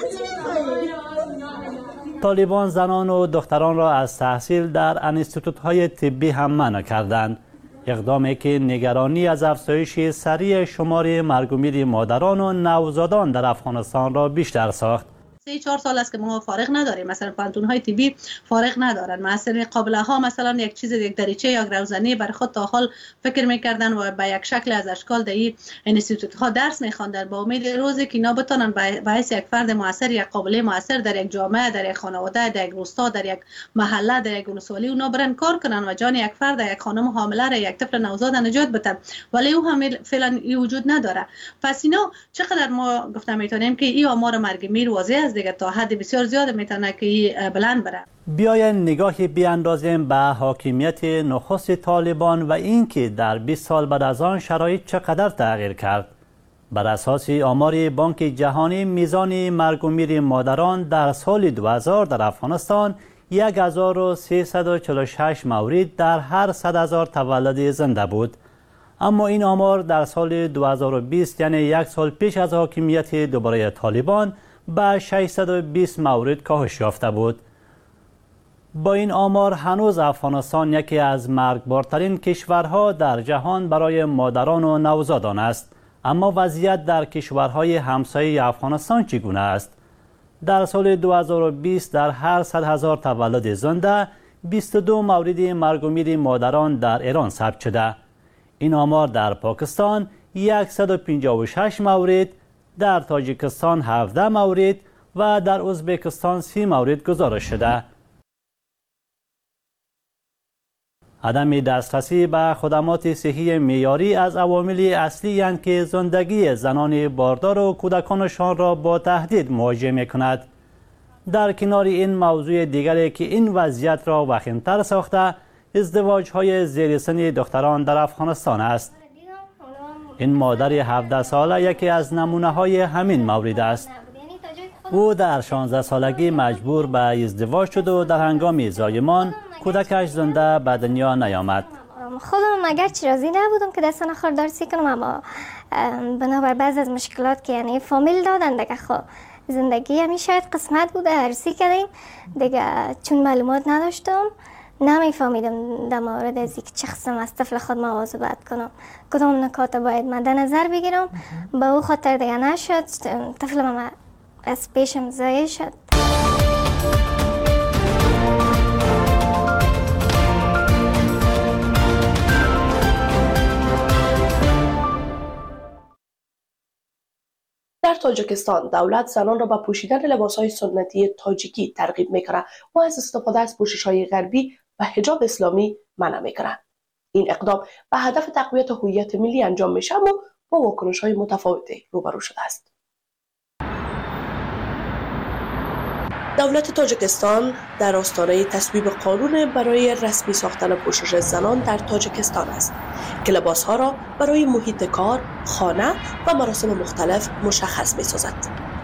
S18: طالبان زنان و دختران را از تحصیل در انستیتوت‌های طبی هم منع کردند. اقدامی که نگرانی از افزایش سریع شمار مرگ و میر مادران و نوزادان در افغانستان را بیشتر ساخت.
S22: 3-4 سال است که ما فارغ نداریم، مثلا پانتون‌های طبی فارغ ندارن. مثلا قابله ها مثلا یک چیز، یک دریچه یا روزنه برای خود تا حال فکر میکردن و به یک شکل از اشکال در این انستیتوت ها درس میخواندن با امید روزی که اینا بتونن به حیث یک فرد موثر، یک قابله موثر در یک جامعه، در یک خانواده، در یک روستا، در یک محله، در یک ولسوالی اونا برن کار کنن و جان یک فرد، یک خانم حامله را، یک طفل نوزاد نجات بدن، ولی او هم فعلا وجود نداره. پس اینا چقدر ما گفتم میتونیم که این آمار مرگ میر واضح دیگه تا حد بسیار زیاد میتونه که بلند بره.
S18: بیاین نگاهی بیاندازیم به حاکمیت نخست طالبان و اینکه در 20 سال بعد از آن شرایط چقدر تغییر کرد. بر اساس آمار بانک جهانی میزان مرگ و میر مادران در سال 2000 در افغانستان 1346 مورد در هر 100,000 تولد زنده بود. اما این آمار در سال 2020 یعنی یک سال پیش از حاکمیت دوباره طالبان به 620 مورد کاهش یافته بود. با این آمار هنوز افغانستان یکی از مرگبارترین کشورها در جهان برای مادران و نوزادان است. اما وضعیت در کشورهای همسایه افغانستان چگونه است؟ در سال 2020 در هر 100,000 تولد زنده 22 مورد مرگ و میر مادران در ایران ثبت شده. این آمار در پاکستان 156 مورد، در تاجیکستان 17 مورد و در ازبکستان 30 مورد گزارش شده. عدم دسترسی به خدمات صحی معیاری از عوامل اصلی اند که زندگی زنان باردار و کودکانشان را با تهدید مواجه می‌کند. در کنار این موضوع دیگری که این وضعیت را وخیم‌تر ساخته، ازدواج‌های زیر سن دختران در افغانستان است. این مادر 17 ساله یکی از نمونه‌های همین مورد است. او در 16 سالگی مجبور به ازدواج شد و در هنگام زایمان کودکش زنده به دنیا نیامد.
S17: خودم اگرچه راضی نبودم که دستان خاردارسی کنم، اما بنابر بعض از مشکلات که یعنی فامیل دادن دیگه، خب زندگی همین شاید قسمت بوده، عرضی کردیم دیگه. چون معلومات نداشتم نمیفهمیدم در مورد از اینکه چه قسم از طفل خود مواظبت کنم، کدام نکات باید مد نظر بگیرم. به او خاطر دیگه نشد، طفلم از پیشم ضایع شد.
S11: در تاجیکستان دولت زنان را به پوشیدن لباسهای سنتی تاجیکی ترغیب میکنه و از استفاده از پوشش‌های غربی و حجاب اسلامی منع میکنه. این اقدام به هدف تقویت هویت ملی انجام میشه اما با واکنش‌های متفاوتی روبرو شده است. دولت تاجیکستان در آستانه تصویب قانون برای رسمی ساختن پوشش زنان در تاجیکستان است که لباسها را برای محیط کار، خانه و مراسم مختلف مشخص می‌سازد.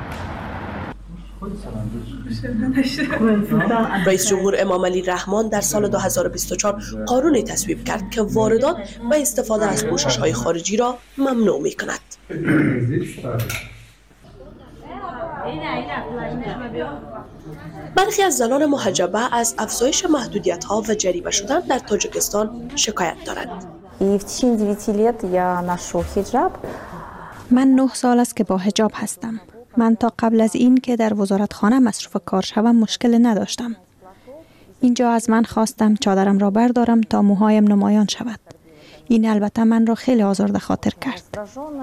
S11: رئیس جمهور امام علی رحمان در سال 2024 قانونی تصویب کرد که واردات و استفاده از پوشش‌های خارجی را ممنوع می‌کند. برخی از زنان محجبه از افزایش محدودیت‌ها و جریمه شدن در تاجیکستان شکایت دارند.
S21: من 9 سال است که با حجاب هستم. من تا قبل از این که در وزارتخانه مصروف کار شوم مشکل نداشتم. اینجا از من خواستم چادرم را بردارم تا موهایم نمایان شود. این البته من را خیلی آزرده خاطر کرد.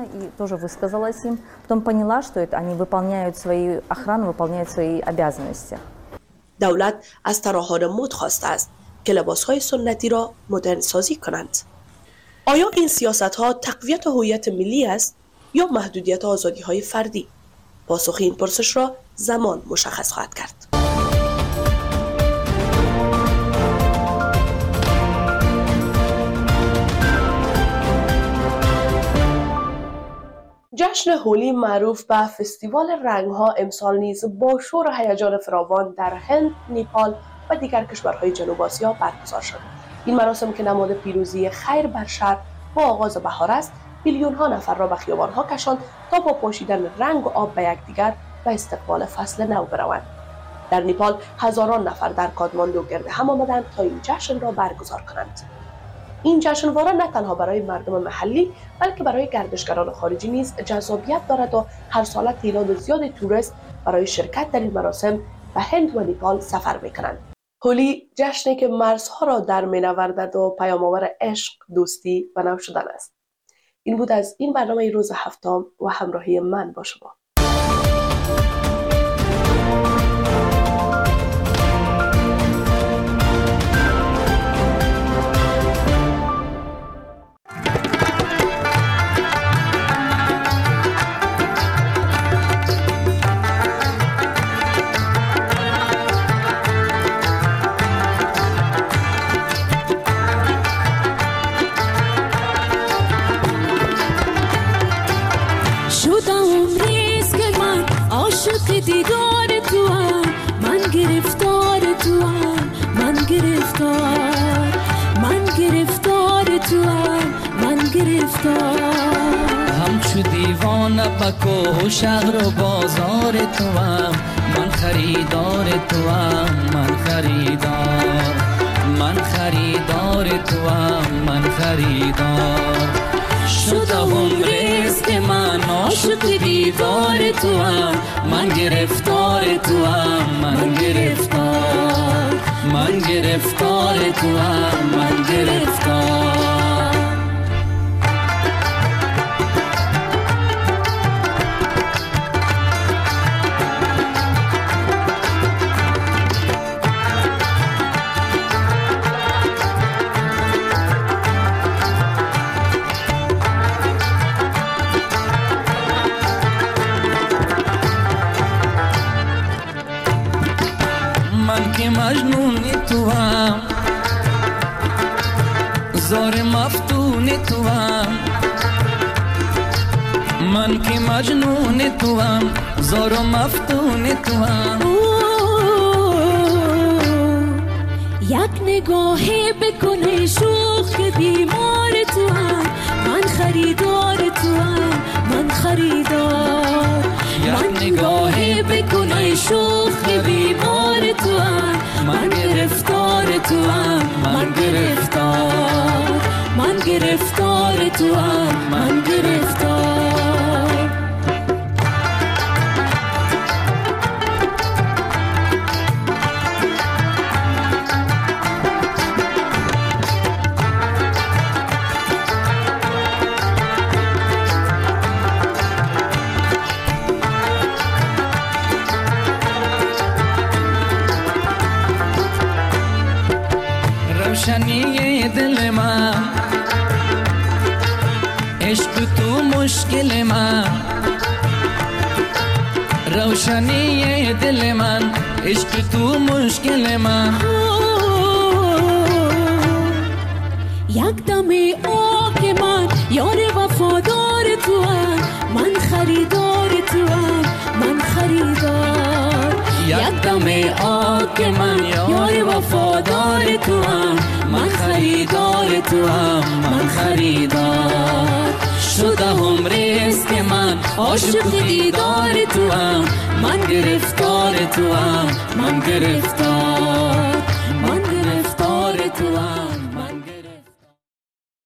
S11: دولت از طراحان مد خواسته است که لباس‌های سنتی را مدرن سازی کنند. آیا این سیاست‌ها تقویت هویت ملی است یا محدودیت آزادی‌های فردی؟ پاسخ این پرسش را زمان مشخص خواهد کرد. جشن هولی معروف به فستیوال رنگ‌ها امسال نیز با شور و هیجان فراوان در هند، نیپال و دیگر کشورهای جنوب آسیا برگزار شد. این مراسم که نماد پیروزی خیر بر شر با آغاز بهار است، میلیون‌ها نفر را به خیابان‌ها کشاند تا با پاشیدن رنگ و آب به یکدیگر به استقبال فصل نو بروند. در نیپال هزاران نفر در کاتماندو گرد هم آمدند تا این جشن را برگزار کنند. این جشنواره نه تنها برای مردم محلی بلکه برای گردشگران خارجی نیز جذابیت دارد و هر ساله تعداد زیاد توریست برای شرکت در این مراسم به هند و نیپال سفر می‌کنند. هولی جشنی که مرزها را در می‌نوردد و پیام‌آور عشق، دوستی و نو شدن است. این بود از این برنامه روز هفتم و همراهی من با شما.
S1: همچو دیوانه بکو شهر و بازار تو هم، من خریدار تو هم، من خریدار، من خریدار تو هم، من خریدار. شدم رزق من عاشق دیدار تو هم، من گرفتار تو هم، من گرفتار، من گرفتار تو هم، من گرفتار. من که مجنون تو هم، زار مفتون تو هم، من که مجنون تو هم، زار و مفتون تو هم.
S2: یک نگاهی بکنه شوخ بیمار تو هم، من خریدار تو هم، من خریدار.
S1: یک نگاهی بکنه شوخ بیمار تو هم، من گرفتار تو هم، من گرفتار، من گرفتار تو هم، من گرفتار. روشنی دل من، عشق تو مشکل من. روشنی دل من، عشق تو مشکل من.
S2: یک دم آک من یار وفادار تو هم، من خریدار تو هم، من خریدار.
S1: یک دم آک من یار وفادار تو هم، من خریدار تو هم، من خریدار. شده هم ریز که من عاشق دیدار تو هم، من گرفتار تو هم، من گرفتار تو هم.